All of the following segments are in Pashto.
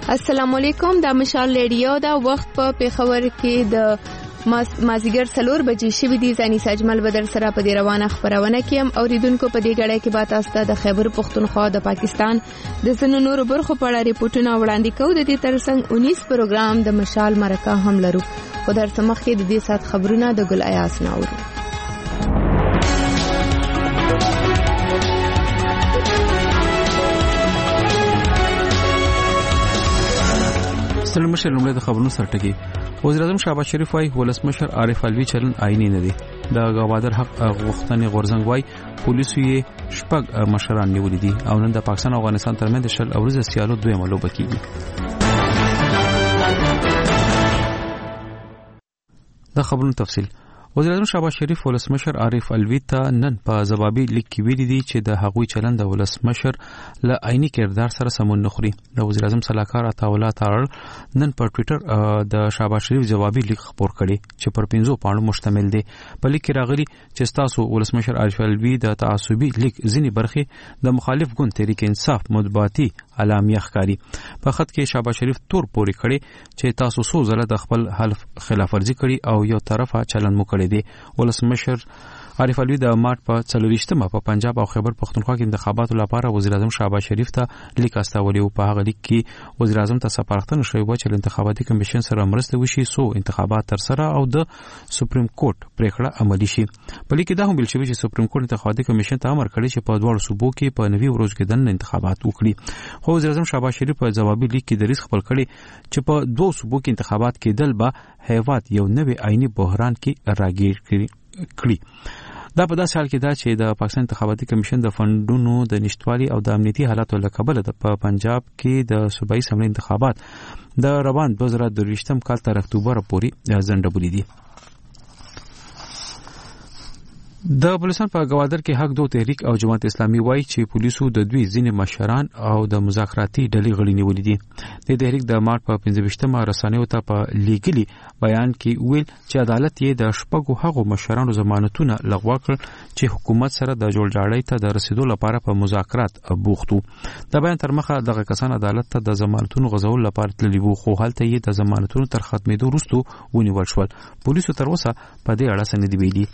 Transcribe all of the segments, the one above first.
السلام علیکم، دا مشال ریډیو دا وخت په پیښور کې د مازیګر 4 بجې شوې دي. ځاني ساجمل بدر سره په دې روانه خبرونه کې هم اوریدونکو په دې غړې کې بات استه د خیبر پختونخوا د پاکستان د زنو نورو برخو په اړه ریپورتونه وړاندې کوي. د دې ترڅنګ 19 پروګرام د مشال مرکه هم لرو. خو در سمخ کې د دې سات خبرونه د ګل ایاس ناوړو. ستړي مشر لومړی د خبرونو سرټکی. وزیر اعظم شهباز شریف وايي ولسمشر عارف علوي چلن آئینی نه دی. د گوادر حق غوښتنې غورځنګ وايي پولیسو یې شپږ مشران نیولې دي او نن د پاکستان او افغانستان ترمنځ شل اوريزه سیالو دویمه لوبه کیږي. د خبرونو تفصیل. وزیر اعظم شهباز شریف ولسمشر عارف علوي ته نن په ضبابي لیک کې ویلي دي چې د هغوی چلند د ولسمشر له آئینی کردار سره سمون نه خوري. د وزیر اعظم صلاحکار عطاالله تعالی نن په ټوئیټر د شهباز شریف جوابي لیک خبر کړي چې پر 15 پاڼو مشتمل دی. په لیک کې راغلي چې تاسو ولسمشر عارف علوي د تعصبي لیک ځینی برخې د مخالف ګوند تحریک انصاف مطبوعاتي علامه ښکاری. په خط کې شهباز شریف تور پوري کړي چې تاسو سو زله د خپل حلف خلاف ورزي کړي او یو طرفه چلند مو کړی دی. ولسمشر عارف علوي د مارچ په 24مه په پنجاب او خیبر پختونخوا کې انتخاباتو لپاره وزیر اعظم شهباز شریف ته لیک استولی او په هغه لیک کې وزیر اعظم ته سپارښتنه شوې و چې انتخاباتي کمیشن سره مرسته وشي سو انتخابات تر سره او د سپریم کورټ پریکړه عملی شي. په لیک کې دا هم ویل شوی چې سپریم کورټ انتخاباتي کمیشن ته امر کړی چې په دوه صوبو کې په نوي ورځ کې د انتخابات وکړي. خو وزیر اعظم شهباز شریف په جوابي لیک کې دریځ خپل کړی چې په دوه صوبو کې انتخابات کېدل به هیواد یو نوی آئینی بحران کې راګیر کړي. دا په داسې حال کې دا چې د پاکستان انتخاباتي کمیشن د فندونو د نشټوالي او د امنیتي حالاتو له کبله د پنجاب کې د صوبایي اسمبلی انتخابات د روان 2023 کال تر اکتوبر پورې ځنډولي دي. د بلوچستان په گوادر کې حق دو تحریک او جماعت اسلامي وایي چې پولیسو د دوی ځینې مشران او د مذاکراتي ډلې غړي نیولې دي. د تحریک د مارچ په 15مه رسنیو ته په لیګلي بیان کې ویل چې عدالت یې د شپږو هغو مشرانو ضمانتونه لغوه کړ چې حکومت سره د جوړجاړۍ ته د رسیدو لپاره په مذاکرات بوختو. د بیان تر مخه دغه کسان عدالت ته د ضمانتونو غوښتلو لپاره تللي وو خو هلته یې د ضمانتونو تر ختمېدو وروسته ونیول شول. پولیسو تر اوسه په دې اړه څه نه دي ویلي.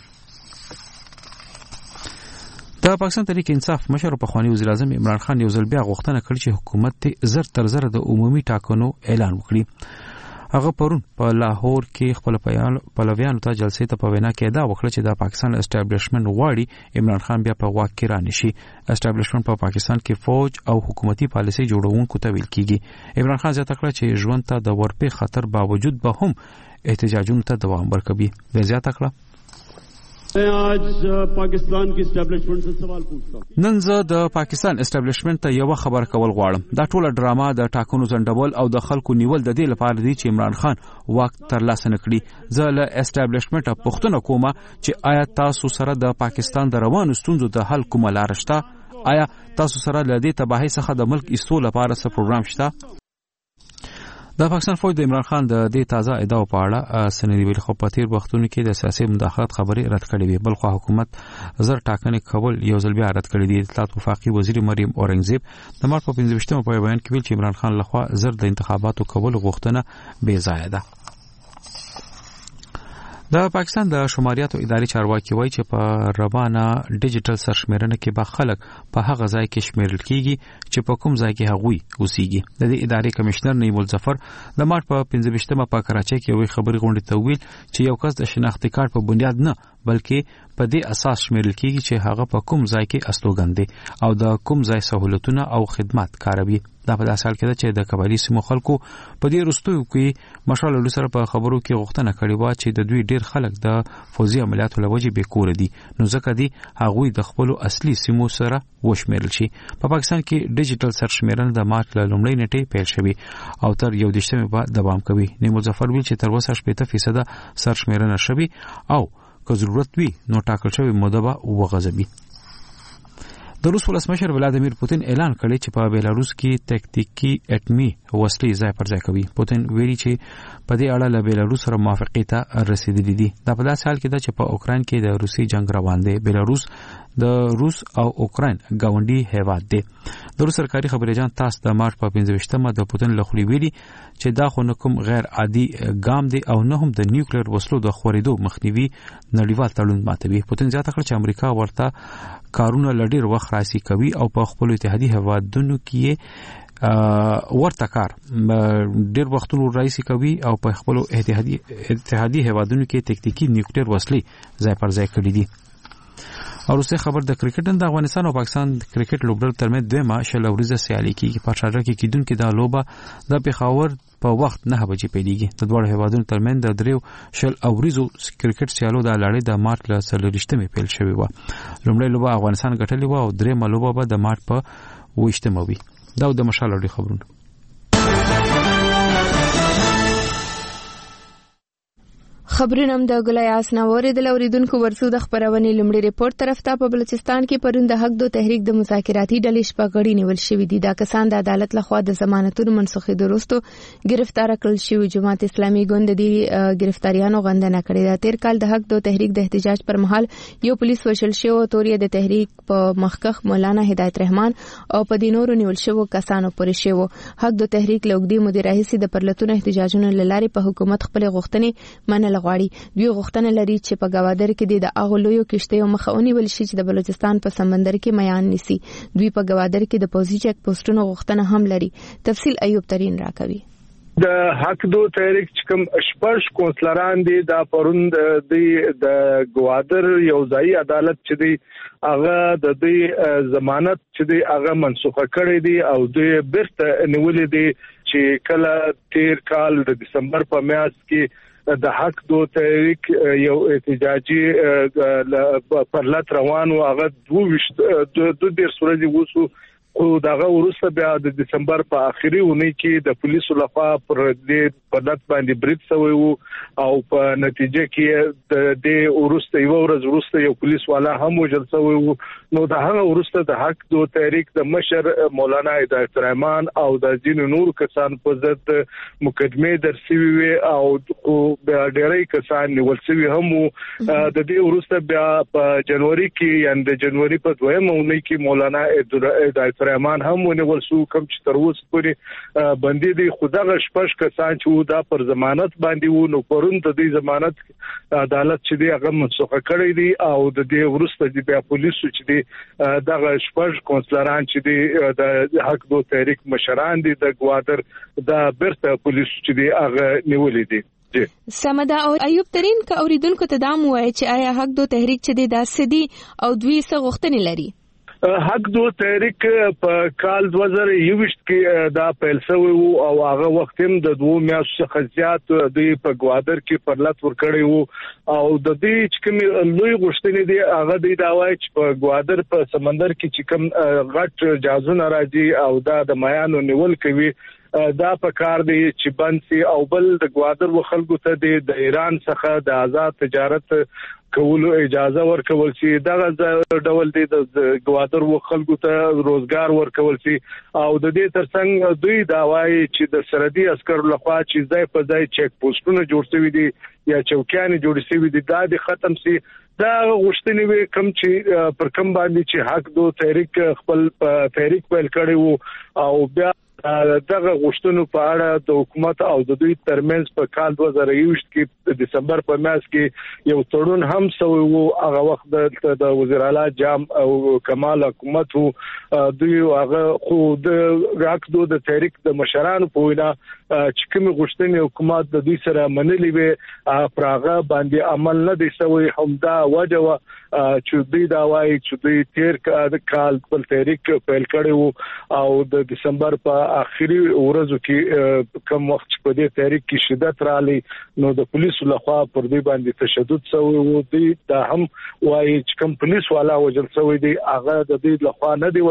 د پاکستان تحریک انصاف مشر په خواني وزیر اعظم عمران خان یو ځل بیا غوښتنه کړې چې حکومت ته زر تر زر د عمومي ټاکنو اعلان وکړي. هغه پرون په لاهور کې خپل پلویانو ته جلسې ته په وینا کې دا وکړه چې د پاکستان اسټابلیشمنت غواړي عمران خان بیا په واک کې رانشي. اسټابلیشمنت په پاکستان کې فوج او حکومتي پالیسي جوړونکو ته ویل کیږي. عمران خان زیاته کړه چې ژوند ته د ورپې خطر باوجود به هم احتجاجونو ته دوام ورکوي. زیاته کړه आज पाकिस्तान की एस्टैब्लिशमेंट से सवाल पूछता हूं. نن زه د پاکستان اسټابلیشمنت ته یو خبر کول غواړم. دا ټوله ډراما د ټاکنو ځنډول او د خلکو نیول د دې لپاره دی چې عمران خان واک ترلاسه نکړي. زه له اسټابلیشمنت پوښتنه کوم چې آیا تاسو سره د پاکستان د روانو ستونزو د حل کومه لار شته؟ آیا تاسو سره له دې تباہي څخه د ملک ایستلو لپاره څه پروګرام شته؟ د پاکستان فوج د عمران خان د دې تازه ادعاو په اړه سندې ویل خو په تیر وختونو کې د سیاسي مداخلت خبرې رد کړې وي. بلخو حکومت زر ټاکنې کول یو ځل بیا رد کړې دي. اطلاعات وفاقي وزیر مریم اورنګزیب د مارچ په 15مه په بیان کې ویل چې عمران خان لخوا زر د انتخاباتو کول غوښتنه بې ځایه ده. د پاکستان د شماریاتو اداري چارواکي وایي چې په روانه ډیجیټل سرشمیرنه کې به خلک په هغه ځای کې شمیرل کیږي چې په کوم ځای کې هغوی اوسېږي. د دې ادارې کمشنر نعیم الظفر د مارچ په 15مه په کراچۍ کې یو خبري غونډه ته ویل چې یو کس د شناختی کارت په بنیاد نه بلکې په دې اساس شمیرل کیږي چې هغه په کوم ځای کې استوګن دی او د کوم ځای سہولتونه او خدمات کاروي. دا په داسې حال کې ده چې د قبایلي سیمو خلکو په دې وروستیو کې مشال له سره په خبرو کې غوښتنه کړې و چې د دوی ډیر خلک د فوزي عملیاتو لوجې به کور دي نو ځکه دي هغوی د خپل اصلي سیمو سره وشمیرل شي. په پاکستان کې ډیجیټل سرشمیرنه د مارچ له لومړۍ نیټې پیل شوې او تر 11مه به دوام کوي. نعیم الظفر ویل چې تر اوسه 80% سرشمیرنه شوې او که ضرورت وي نو ټاکل شوی موده به وغځوي. د روس ولسمشر ولادیمیر پوتین اعلان کړی چې په بیلاروس کې تکتیکي اټمی وسلې ځای پر ځای کوي. پوتین ویلي چې په دې اړه له بیلاروس سره موافقې ته رسیدلی دي. دا په داسې حال کې ده چې په اوکراین کې د روسي جنگ روان دی. بیلاروس د روس او اوکراین گاونډي هیواد دی. د روس سرکاري خبريجان تاس د مارچ په 15مه د پوتین له خولي ویلي چې دا خو کوم غیر عادي ګام دی او نه هم د نیوکلیر وسلو د خورېدو مخنیوي نړیوال تړون ماتوي. پوتین زیاته کړ چې امریکا ورته کارونه لډیر وخت راسي کوي او په خپل اتحادي هوادونو کې ورته کار ډیر وختونو رئیس کوي او په خپل اتحادي هوادونو کې تکتیکی نیوکلیر وسلې ځای پر ځای کړې دي. او روسي خبر د کرکټ د افغانستان او پاکستان کرکټ لوبډل ترمنځ دویمه شل ورځې سیالي کیږي. په شارجه کې کیدونکو د لوبه د پیښور په وخت 9 بجې پیلېږي. د دوه هیوادونو ترمنځ د دریو شل ورځو کرکټ سیالو د لړۍ د مارچ له 23مې پیل شوې و. لومړی لوبه افغانستان ګټلې و او درېمه لوبه به د مارچ په 28مه وي. دا د مشال خبرونه. خبرونه د ګلایاس ناوړه د اوریدونکو ورسو د خبرونه لمړي ریپورت طرف ته په بلوچستان کې پروند حق دو تحریک د مذاکراتي ډلې شپږړي نیول شوې دي. دا کسان د عدالت لخوا د ضمانتونو منسوخي دروستو گرفتار کړل شوی. جماعت اسلامي ګوند د گرفتاریانو غندنه کړې ده. تیر کال د حق دو تحریک د احتجاج پر مهال یو پولیس وشل شو او تورې د تحریک په مخکخ مولانا هدایت رحمان او په دینورو نیول شو کسانو پرې شو. حق دو تحریک لوګدي مدیر رئیس د پرلتون احتجاجونو لاري په حکومت خپل غوښتنې منل غواړي. دوی غوښتنه لري چې په گوادر کې د اغلویو کشتیو مخاوني ول شي چې د بلوچستان په سمندر کې میان نسی. دوی په گوادر کې د پوزي چک پوسټونو غوښتنه هم لري. تفصیل ایوب ترين راکوي. د حق دو تحریک کوم شپږ کونسلران دي د پروند د گوادر یو ځای عدالت چې دی هغه د دې ضمانت چې دی هغه منسوخه کړې دي او د بیرته نیولې دي چې کله تیر کال د دسمبر په میاشت کې د حق دو تحریک یو احتجاجي پرلط روان او هغه 22 ورځې وسو او دغه ورسته بیا د دسمبر په اخیری ونی کې د پولیسو لخوا پر دې پرلط باندې بریټ شوی وو او په نتیجه کې د ورسته یو ورځ ورسته یو پولیس والا هم وژل شوی وو. نو د هغه ورسته د حق دو تحریک د مشر مولانا هدایت رحمان او د جن نور کسان په ضد مقدمه درسوي وي او ډېرې کسان نیول شوی هم د دې ورسته بیا په جنوري کې یعنی د جنوري په 2مه ونی کې مولانا هدایت رحمان هم ونیول شو کوم چې تر اوسه پورې باندې دي. خدغه شپږ کسان چې دا پر ضمانت باندې وو نو پرون د دې ضمانت عدالت چې دی هغه منسوخه کړی دي او د دې ورسته د بیا پولیسو چې دی دغه شپږ کونسلران چې دی د حق دو تحریک مشران دي د گوادر د برته پولیسو چې دی هغه نیولې دي. سمدا او ایوب ترين کا اوریدونکو ته دام وای چې آیا حق دو تحریک چې دی داسې دي او دوی څه غوښتنې لري. حق دو تحریک په کال 2021 کې دا پیل شوی وو او هغه وخت هم د 2 میاشتو خزيات د په گوادر کې پرلط ورکړی وو او د دې چې کوم لوی غوښتنې دي هغه د داوای چې په گوادر په سمندر کې چې کوم غټ جازونه راځي او دا د میانو نیول کوي دا په کار دی چې بنسي او بل د گوادر وخلکو ته د ایران څخه د آزاد تجارت کولو اجازه ورکول شي. دغه ډول دی د گوادر وخلکو ته روزګار ورکول شي او د دې ترڅنګ دوی دا وایي چې د سرحدي عسکرو لخوا چې ځای په ځای چک پوسټونه جوړ شوي دي یا چوکیان جوړ شوي دي دا د ختم شي. دا غوښتنې وي کوم چې پر کوم باندې چې حق دو تحریک خپل تحریک پیل کړی وو او بیا دغه غوښتنو په اړه د حکومت او د دوی ترمنځ په کال 2021 کې د دسمبر په میاشت کې یو تړون هم شوی وو. هغه وخت د وزیر اعلی جام او کمال حکومت دوی هغه خو د حق دو د تحریک د مشرانو په وینا چې کوم غوښتنې حکومت د دوی سره منلې وي پر هغه باندې عمل نه دی شوی. همدا وجه چې دوی دا وایي چې دوی تیر کال خپل تحریک پیل کړی وو او د دسمبر په اخیری ورځو کې کوم وخت په دې تحریک کې شدت رالی نو د پولیسو لخوا پر دې باندې تشدد شوی وو. دوی دا هم وایي چې کوم پولیس والا وژل شوی دی هغه د دې لخوا نه دی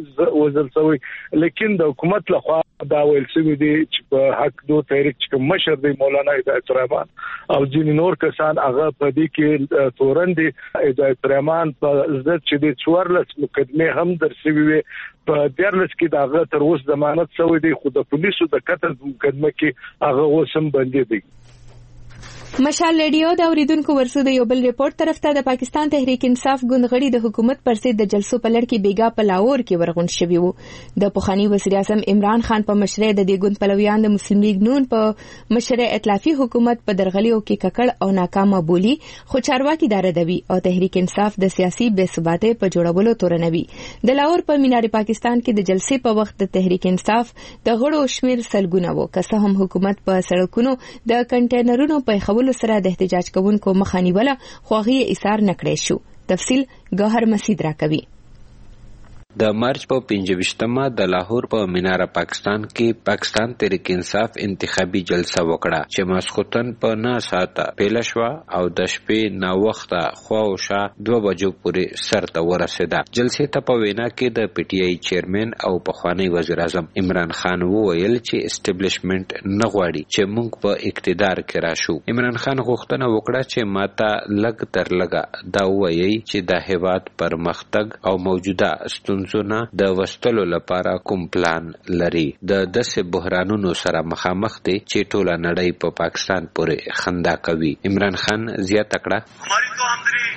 وژل شوی لیکن د حکومت لخوا دا ویل شوی دی چې په حق دو تحریک چې مشر دی مولانا هدایت رحمان او ځینې نور کسان هغه په دې کې تورن دي. هدایت رحمان په ضد چې د 14 مقدمه هم درسوي وي په 14 کې داغه تر اوسه ضمانت شوی دی خو د پولیسو د قتل مقدمه کې هغه اوسم باندې دی. مشال ریډیو د اوریدونکو ورسو د یو بل ریپورت طرف ته د پاکستان تحریک انصاف ګوندغړي د حکومت پر ضد د جلسو په لړ کې بیګا په لاهور کې ورغون شوی وو. د پخوانی وزیر اعظم عمران خان په مشرۍ د دې ګوند پلویان د مسلم لیگ نون په مشرۍ ائتلافي حکومت په درغلیو کې ککړ او ناکامه بولی، خو چارواکي دا ردوي او تحریک انصاف د سیاسي بې ثباتۍ په جوړولو تورنوي. د لاهور په مینار پاکستان کې د جلسې په وخت د تحریک انصاف د غړو شمیر سلګونه وو، که څه هم حکومت په سړکونو د کنټینرونو په سره د احتجاج کوونکو مخانیوله خواغي ایثار نکړې شو. تفصیل ګوهر مسید راکوي. د مارچ په 25مه د لاهور په مینار پاکستان کې پاکستان تحریک انصاف انتخابي جلسه وکړه چې ماسختن په 9 ساعته پیل شو او د شپې نا وخته خواوشا 2 بجو پورې سرته ورسېده. جلسې ته په وینا کې د پی ټی آی چیرمن او پخوانی وزیر اعظم عمران خان وویل چې اسټابلیشمنت نه غواړي چې موږ په اقتدار کې راشو. عمران خان غوښتنه وکړه چې ماته لګ تر لګه دا وایي چې د هیواد پرمختګ او موجوده زونه د وستلو لپاره کوم پلان لري. د داسې بحرانونو سره مخامخ دي چې ټوله نړۍ په پاکستان پورې خندا کوي. عمران خان زیاته کړه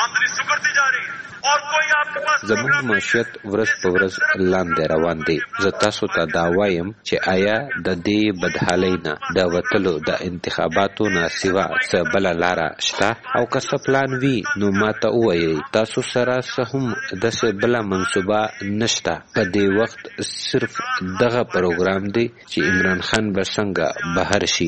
زموږ معیشت ورځ په ورځ لاندې روان دی. زه تاسو ته دا وایم چې آیا د دې بدحالۍ نه د وتلو د انتخاباتو نه سوا څه بله لاره شته؟ او که څه پلان وي نو ماته ووایئ. تاسو سره څه هم داسې بله منصوبه نشته. په دې وخت صرف دغه پروګرام دی چې عمران خان به څنګه بهر شي.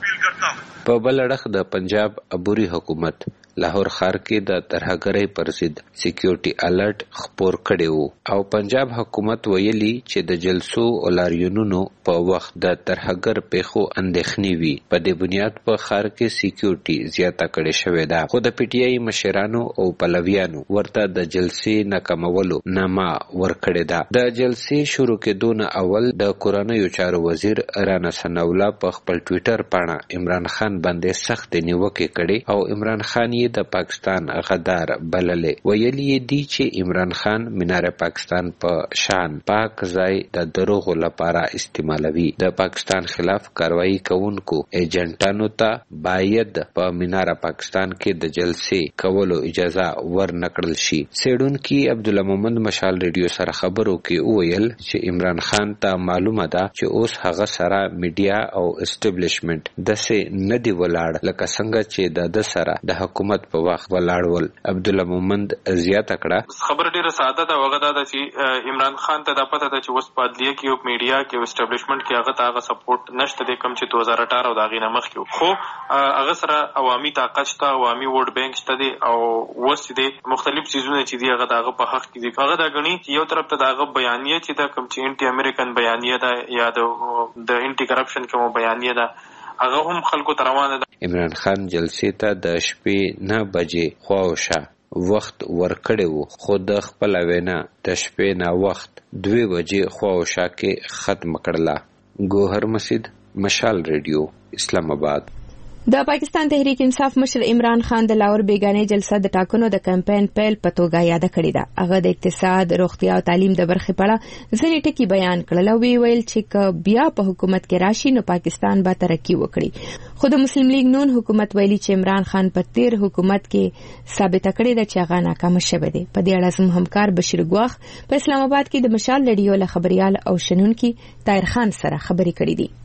په بل اړخ د پنجاب عبوري حکومت لاهور ښار کې د ترهګرۍ پر ضد سکیورټي الرټ خپور کړی وو او پنجاب حکومت ویلي چې د جلسو او لاریونونو په وخت د ترهګر پیښو اندېښنې وي. په دې بنیاد په ښار کې سکیورټي زیاته کړې شوې ده. خو د پی ټی آی مشرانو او پلویانو ورته د جلسې ناکامولو نامه ورکړې ده. د جلسې شروع کېدو نه اول د کورنیو چارو وزیر رانا ثناءالله په خپل ټویټر پاڼه عمران خان باندې سخت نیوکې کړې او عمران خان د پاکستان غدار بللې. ویلي دي چې عمران خان مینار پاکستان په شان پاک ځای د دروغو لپاره استعمالوي. د پاکستان خلاف کاروایی کوونکو ایجنټانو ته باید په مینار پاکستان کې د جلسې کولو اجازه ورنکړل شي. سیډونکي عبدالله محمد مشال ریډیو سره خبرو کې وویل چې عمران خان ته معلومه ده چې اوس هغه سره میډیا او اسټابلیشمنت داسې نه دی ولاړ لکه څنګه چې د سره د حکومت په وخت ولاړول. عبدالله محمد زیاته کړه خبر ډیره ساده ده. وغه دا چې عمران خان ته دا پته ده چې اوس په عدلیه کې او میډیا کې او اسټابلیشمنت کې هغه ته هغه سپورټ نشته دی کوم چې 2018 او د هغې نه مخکې. خو هغه سره عوامي طاقت شته، عوامي ووټ بینک شته دی او اوس دی مختلف څیزونه چې دی هغه د هغه په حق کې دي. هغه دا ګڼي چې یو طرف ته د هغه بیانیه چې ده کوم چې انټي امریکن بیانیه ده یا د انټي کرپشن کومه بیانیه ده هغه هم خلکو ته روانه ده. عمران خان جلسې ته د شپې 9 بجې خواوشا وخت ورکړی وو، خو د خپل وینا د شپې نا وخت 2 بجې خواوشا کې ختم کړله. ګوهر مسید، مشال ریډیو، اسلام آباد. د پاکستان تحریک انصاف مشر عمران خان د لاهور بیگانې جلسه د ټاکنو د کمپاین پیل په توګه یاد کړې ده. هغه د اقتصاد، روغتیا او تعلیم د برخې په اړه ځینې ټکي بیان کړل او ویل چې بیا په حکومت کې راشي نو پاکستان به ترقی وکړي. خو د مسلم لیگ نون حکومت ویلي چې عمران خان په تیر حکومت کې ثابت کړی ده چې هغه ناکام شوی دی. په دې اړه زموږ همکار بشیر ګواخ په اسلام آباد کې د مشال ریډیو له خبريال او شنونکي طاهر خان سره خبرې کړې دي.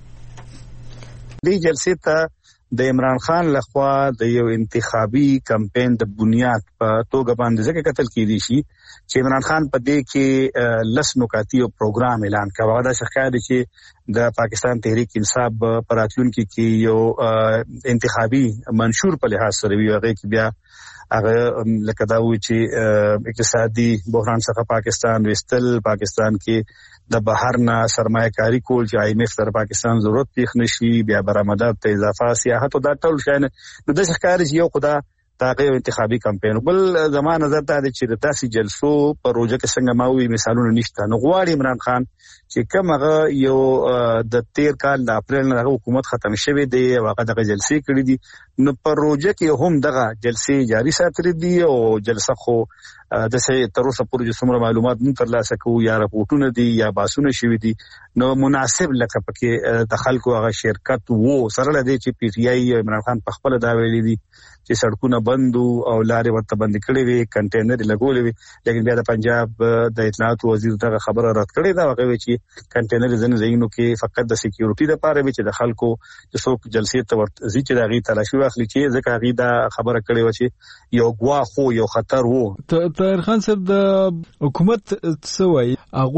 دې جلسې ته د عمران خان لخوا د یو انتخابي کمپاین د بنیاد په توګه باندې ځکه کتل کېدی شي چې عمران خان په دې کې لس نکاتی او پروګرام اعلان کړ. هغه د ښکار دي چې د پاکستان تحریک انصاف په راتلونکي کې یو انتخابي منشور په لحاظ سره وی هغه کې بیا هغه لکه دا و چې اقتصادي بحران څخه پاکستان وستل، پاکستان کې د بهر نه سرمایه کاری کول چې آی ایم ایف تر پاکستان ضرورت پیښ نشي، بیا برآمدات ته اضافه سیاحت او دا ټول شاین نو د ښکار یو خدا تاغه انتخابي کمپاین. بل زمانه نظر ته چې د تاسې جلسو پروژه کې څنګه ماوي مثالونه نشته. نو غواړي عمران خان چې کوم هغه یو د 13 کال د اپریل نه حکومت ختم شوه دی او هغه دغه جلسې کړې دي نو پروژه کې هم دغه جلسې جاری ساتري دي او جلسه خو د سه تر اوسه پورې څومره معلومات مون ترلاسه کوو یا راپورټونه دي یا باسونه شوي دي نو مناسب لکه پکې د خلکو هغه شرکت وو سره لدی چې پی ټی آی عمران خان په خپل دا ویلي دي چې سړکونه بندو او لارې ورته بند کړې وي کنټینر لګولې وي لیکن بیا د پنجاب د اطلاعات وزیر دا خبره رد کړې دا هغه چې کنټینر ځنه زینو کې فقط د سکیورټي لپاره وي چې د خلکو د څوک جلسې ته ورته ځي چې دا غي تلاشي واخلي چې ځکه غي دا خبره کړې و چې یو غوا خو یو خطر وو. طاهر خان صاحب د حکومت څوي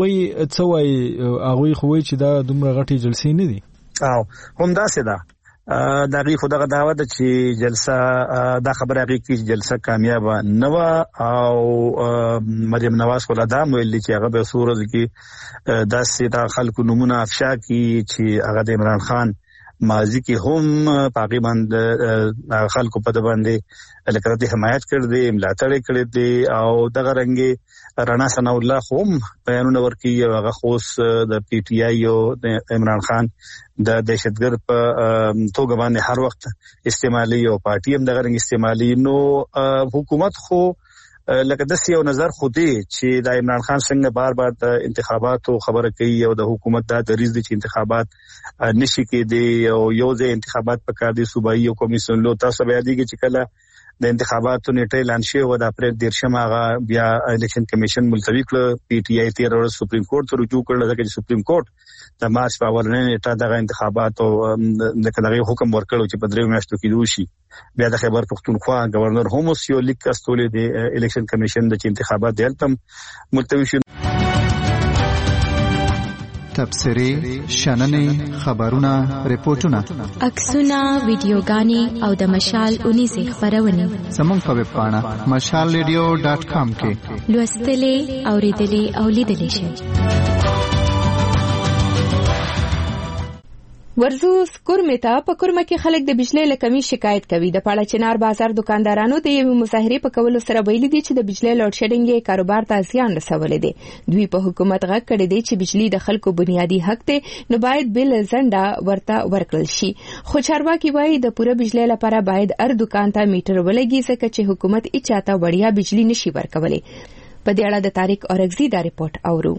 هغه خو چې دا دومره غټي جلسې نه دي او هم دا سده دا غي خدغه دعوت چې جلسه دا خبره غي چې جلسه کامیاب نه و او مریم نواز خو دا ویل چې هغه به صورت کې دا سیدا خلکو نمونه افشا کی چې هغه د عمران خان ماضی کې هم پاکي باندې خلکو په د باندې لکه د حمایت کړ دي ملاتړ کړی دي او دغه رنګي رانا ثنا الله هم بیانونه ورکي هغه خوس د پی ټی آی او د عمران خان د دهشتګرد په توګه باندې هر وخت استعمالي او پارټي هم دغه رنګ استعمالي نو حکومت خو لکه د سیو نظر خو دی چې د عمران خان څنګه بار بار د انتخاباتو خبره کوي او د حکومت دا دریز دي چې انتخابات نشي کېدي او یو ځای انتخابات په کار دي صوبایي او کمیسیون لو تاسو بیا دیږي چې کله د انتخاباتو نیټه اعلان شوی و د اپریل 13 بیا الیکشن کمیشن ملتوی کړ پی ټی آی 13 ورځ سپریم کورټ ته رجوع کړل ځکه چې سپریم کورټ د مارچ په اول نیټه دغه انتخابات او د کډغي حکم ورکړو چې په 3 میاشتو کې دوشي بیا د خیبر پختونخوا گورنر هوموس یو لیک استولې د الیکشن کمیشن د انتخابات دلته ملتوی شو. تبصرې شننې خبرونه ریپورتونه عکسونه ویډیوګانې او د مشال 19 خبرونه زموږ په ویب پاڼه mashalradio.com کې لوستلې اوریدلې او لیدلې شئ. ورزوس کورمه ته په کورمه کې خلک د بجلی له کمی شکایت کوي. د پاړه چنار بازار دکاندارانو د یو مظاهره په کولو سره ویلي دي چې د بجلی لوډ شیډینګ یې کاروبار ته زیان رسولې دي. دوی په حکومت غږ کړی دی چې بجلی د خلکو بنیادی حق دی نو باید بل زنده ورته ورکړل شي. خو چارواکي وایي د پوره بجلی لپاره باید هر دکان ته میټر ولګي ځکه چې حکومت اچاته وړیا بجلی نشي ورکولای. په دې اړه د طارق اورغزي دا ریپورت اورو.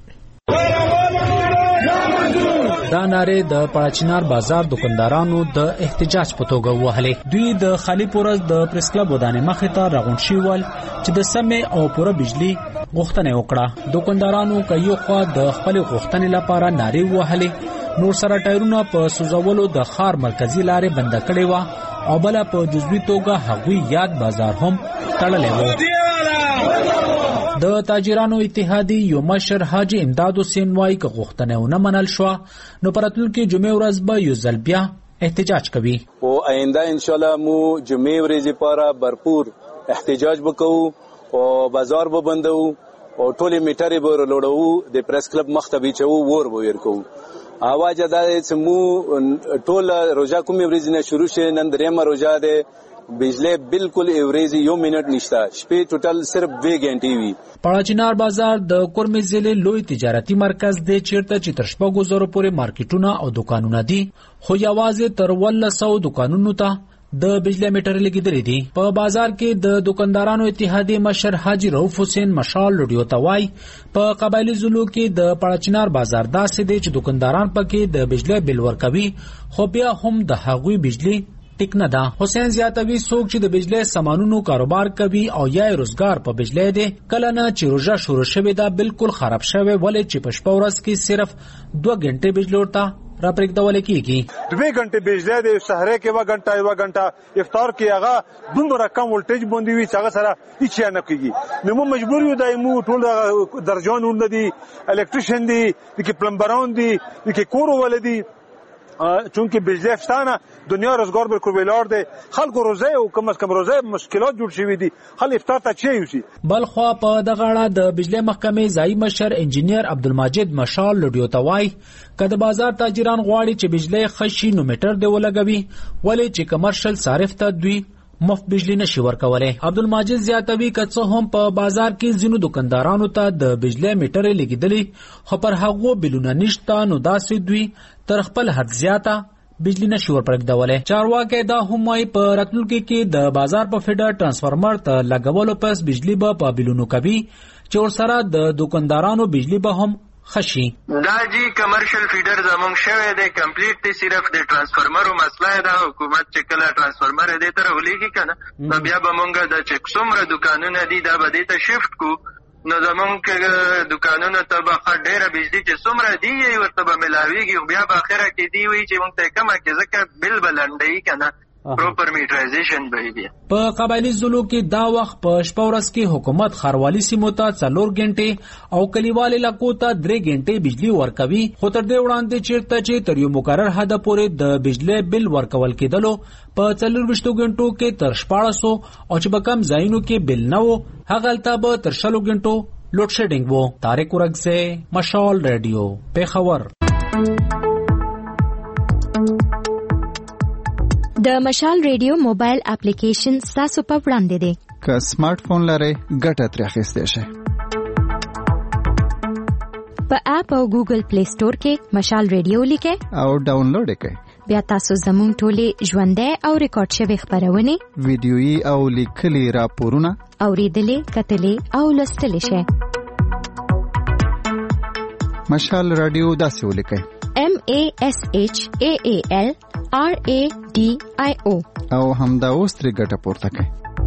دا ناره د پاچنار بازار دکاندارانو د احتجاج په توګه وهلې. دوی د خالی پورز د پریس کلب ودانې مخې ته راغون شول چې د سمې او پوره بجلی غوښتنه وکړه. دکاندارانو کایو خوا د خپل غوښتنې لپاره ناره وهلې. نور سره ټایرونه په سوزولو د خار مرکزی لارې بند کړې و او بل په جزوی توګه هغوی یاد بازار هم تړلې و. د تاجرانو اتحادی یو مشر حاجی امداد حسین وايي که غوښتنه ونه منل شو نو پراتلونکي جمعې ورځ به یو ځل بیا احتجاج کوي. او آینده ان شاء الله مو جمعې ورځې لپاره भरपूर احتجاج وکړو او بازار به بندو او ټولې میټرې به لوړو د پریس کلب مختبي چو ور به ورکو. اواز دا چې مو ټول روزه کومې ورځې نه شروع شي نن درېمه روزه ده بجلی بالکل ایوریزی یو منټ نشته شپې ټوټل صرف 2 غنټې وي. پاړچنار بازار د کورمې ضلع لوی تجارتي مرکز دی چیرته چې تر 4,000 پورې مارکیټونه او دکانونه دي خو یوازې تر 100 دکانونو ته د بجلی میټر لګیدلې دي. په بازار کې د دکاندارانو اتحادیه مشر حاجی رؤف حسین مشال لډیو توای په قبایلی زلو کې د پاړچنار بازار داسې دی چې دکانداران پکې د بجلی بل ورکوي خو بیا هم د هغوی بجلی ټیک نه ده. حسین زیاتوي څوک چې د بجلی سامانونو کاروبار کوي او یا روزګار په بجلی دی کله نه چې روزه شروع شوه دا بالکل خراب شوه ولې چې په شپه ورځ کې صرف 2 غنټې بجلی ورته را پرېږدول کېږي. 2 غنټې بجلی دی سحر کې 1 غنټه افطار کې هغه دومره کم ولټیج باندې وي چې هغه سره هیڅ نه کېږي. نو موږ مجبور یو دایمو ټول درجان وندي الکتریشن دي چې پلمبران دي چې کورو ولدي چونکه بجلی افستانه دنیا روزگار بالکل ویلار ده خلکو روزه او کم از کم روزه مشکلات جوړ شوی دي خل افطار ته چي وشي. بل خو په دغه اړه د بجلی محکمې ځای مشر انجینیر عبدالمجید مشال لډیو توای کله بازار تاجران غواړي چې بجلی خشي نو میټر دی ولګوي ولې چې کمرشل صارف ته دوی مفت بجلی نشي ورکولای. عبدالمجید زیاتوي کڅه هم په بازار کې زینو دکاندارانو ته د بجلی میټر لګیدلی خو پر هغه بلونه نشته نو داسې دوی تر خپل حد زیاته بجلی نشي ورپرېږدولای. چارواکي دا هم وايي په راتلونکي کې د بازار په فیډر ترانسفارمر ته لګولو پس بجلی به په بیلونو کوي چې ورسره د دکاندارانو بجلی به هم خشي. دا جی کمرشل فیډر زمونږ شوی دی کمپلیټ دی صرف د ترانسفارمرو مسله ده. حکومت چې کله ترانسفارمر دې ته راولېږي کنه نو بیا به مونږ د چې څومره دکانونه دي دا به دې ته شفت کو نو زمونږ دکانونو ته به ډېره بجلی چې څومره دی ورته به ملاویږي بیا به اخره کې دی وي چې مونږ ته کمه کې ځکه بل به لنډوي کنه پروپر میټرایزیشن به وي. په قبایلی ضلعو کې دا وخت په شپه ورځ کې حکومت ښاروالي سیمو ته 4 غنټې او کلیوال علاقو ته 3 غنټې بجلی ورکوي. خو تر دې وړاندې چیرته چې تر یو مقرر حد پورې د بجلی بل ورکول کېدلو په 24 غنټو کې تر 1400 او چې به کم ځایونو کې بل نه و هغلته به تر 60 غنټو لوډ شیډینګ وو. طارق ورغزه، مشال ریډیو، پیښور. د مشال ریډیو موبایل اپلیکیشن تاسو په وړاندې دی. که سمارټ فون لرئ ګټه ترې اخیستی شئ. په اپ او ګوګل پلی سٹور کې مشال ریډیو لیکئ او ډاونلوډ یې کړئ. بیا تاسو زموږ ټولې ژوندۍ او ریکارډ شوي خپرونې ویډیويي او لیکلي راپورونه اورېدلې کتلې او لوستلی شئ. مشال رادیو داسې ولیکئ MASHAAL RADIO او همدا اوس ترې ګټه پورته کړئ.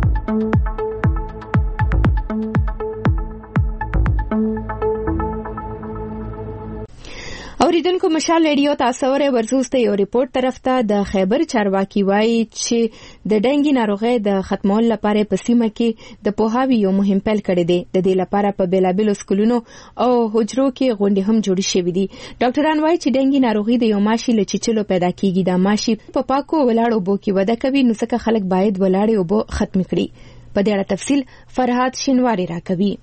اوریدونکو مشال ریډیو تاسو ورزوسته یو ریپورت طرف ته د خیبر چارواکي وایي چې د ډنګي ناروغۍ د ختمولو لپاره په سیمه کې د پوهاوي یو مهم پیل کړی دی. د دې لپاره په بیلابیلو سکولونو او حجرو کې غونډې هم جوړې شوې دي. ډاکټران وایي چې ډنګي ناروغي د یو ماشي له چیچلو پیدا کیږي. دا ماشي په پاکو ولاړو اوبو کې وده کوي نو څنګه خلک باید ولاړې اوبو ختم کړي. په دې اړه تفصیل فرهاد شینواری راکوي.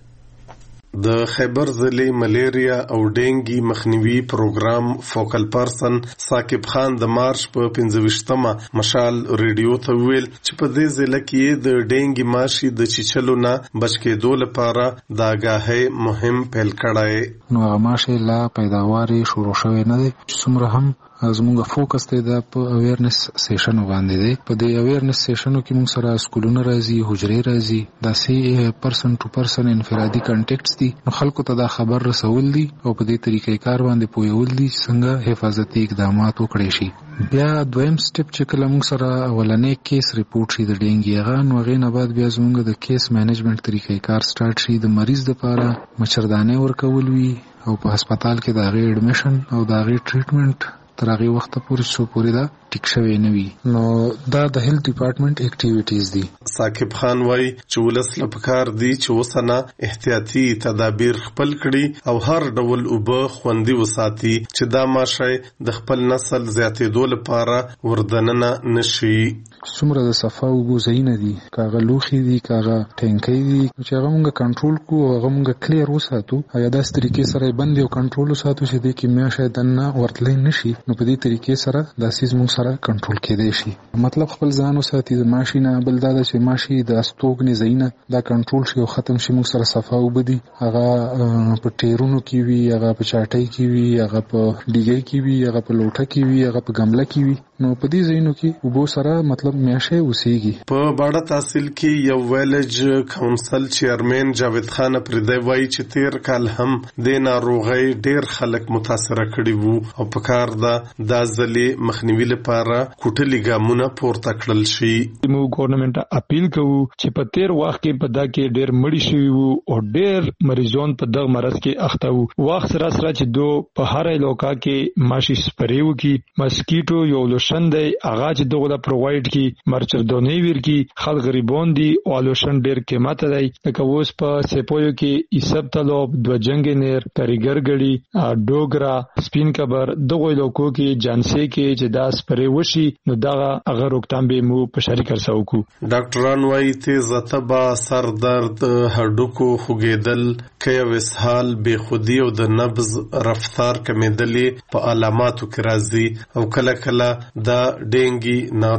د خیبر ضلع ملیریا او ډینګي مخنیوي پروګرام فوکل پرسن ثاقب خان د مارچ په 25مه مشال ریډیو ته ویل چې په دې ضلع کې د ډینګي ماشي د چیچلو نه بچ کېدو لپاره د آګاهۍ مهم پیل کړی. نو هغه ماشي لا پیداواري شروع شوی نه دی. څومره هم زموږ فوکس دی دا په اویرنس سیشن باندې دی. په دې اویرنس سیشنو کې موږ سره سکولونه راځي، حجرې راځي، داسې پرسن ټو پرسن انفرادي کانټیکټس دي. نو خلکو ته دا خبر رسول دي او په دې طریقې کار باندې پوهول دي چې څنګه حفاظتي اقدامات وکړي شي. بیا دویم سټپ چې کله موږ سره اولنې کیس ریپورت شي د ډینګي هغه نو هغې نه بعد بیا زموږ د کیس مینجمنټ طریقې کار سٹارټ شي. د مریض لپاره مچردانې ورکول وي او په هسپتال کې د هغې اډمیشن او د هغې ټریټمنټ تر هغې وخته پورې څو پورې دا ټیک شوی نه وي. نو دا د هیلث ډپارټمنټ اکټیویټیز دي. ثاقب خان وایي چې ولس له پکار دي چې اوسنه احتیاطي تدابیر خپل کړي او هر ډول اوبه خوندي وساتي چې دا ماشی د خپل نسل زیاتېدو لپاره وردننه نشي. څومره د صفا اوبو ځایونه دي، که هغه لوښي دي، که هغه ټینکۍ دي، چې هغه موږ کنټرول کړو او هغه موږ کلیر وساتو او یا داسې طریقې سره یې بندې او کنټرول وساتو چې دې کې میاشت دننه ورتلی نشي. نو په دې طریقې سره دا سیز موږ سره کنټرول کېدای شي. مطلب خپل ځان وساتي د ماشي نه. بل دا ده چې ماشي د استوګنې ځایونه دا کنټرول شي او ختم شي. موږ سره صفا اوبه دي، هغه په ټیرونو کې وي، هغه په چاټۍ کې وي، هغه په ډیګۍ کې وي، هغه په لوټه کې وي، هغه په ګمله کې وي. نو په دې ځایونو کې اوبو سره مطلب میاشې اوسېږي. په باړه تحصیل کې یو ویلج کونسل چیرمن جاوید خان پردی وایي چې تیر کال هم د ناروغۍ ډیر خلک متاثر کړي وو او په کار دا د ځلې مخنیوي لپاره کوټلي ګامونه پورته کړل شي. موږ ګورنمنت اپیل کوو چې په تیر وخت کې په دا کې ډیر مړی شوي وو او ډیر مریضان په دغه مرض کې اخته وو. وخت سره سره چې دو په هر علاقه کې ماشي سپری وکي مسکیټو یو لوشن دی هغه چې دغه پرووایډ کی مرچردونی ورکی خلک غریبون دي او لوشن ډیر قیمت دی. لکه اوس په سپویو کې ایسب طلب دو جنگنیر کاریګرګړي ډوګرا سپین کبر دغه علاقو کې جانسي کې چې دا سپری وشي نو دغه هغه روکتام به مو په شریک رسو کو. ډاکټران وایي تیز تبا سر درد هډوکو خوګیدل کیا وسحال بے خودی او د نبض رفتار کمیدلې په علاماتو کې راځي او کله کله دا ډینګي ناروغي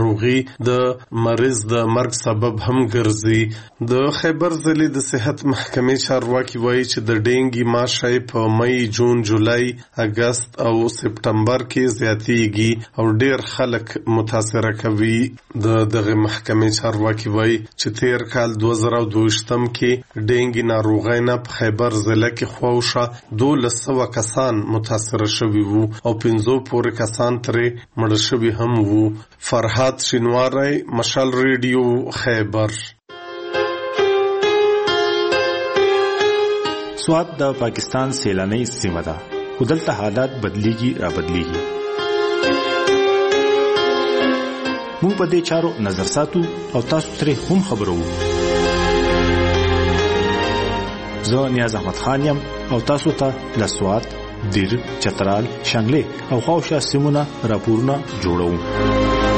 د مریض د مرګ سبب هم ګرځي. د خیبر ضلع د صحت محکمې چارواکي وایي چې د ډینګي ماشي په مئی، جون، جولای، اگست او سپټمبر کې زیاتېږي او ډیر خلک متاثر کوي. دغه محکمې چارواکي وایي چې تیر کال 2022 کې ډینګي ناروغۍ نه په خیبر ضلع کې خواوشه 1200 کسان متاثر شوي وو او 50 پورې کسان ترې مړه شوي هم وو. فرحات شینواری، مشال ریډیو، خیبر. سوات د پاکستان سیلاني سیمه ده، ودلته حالات بدلیږي را بدلیږي. موږ په دې چارو نظر ساتو او تاسو ترې هم خبرو. زه نیاز احمد خان یم او تاسو ته له سوات، دیر، چترال، شانګلې او خاوشا سیمونه راپورونه جوړوم.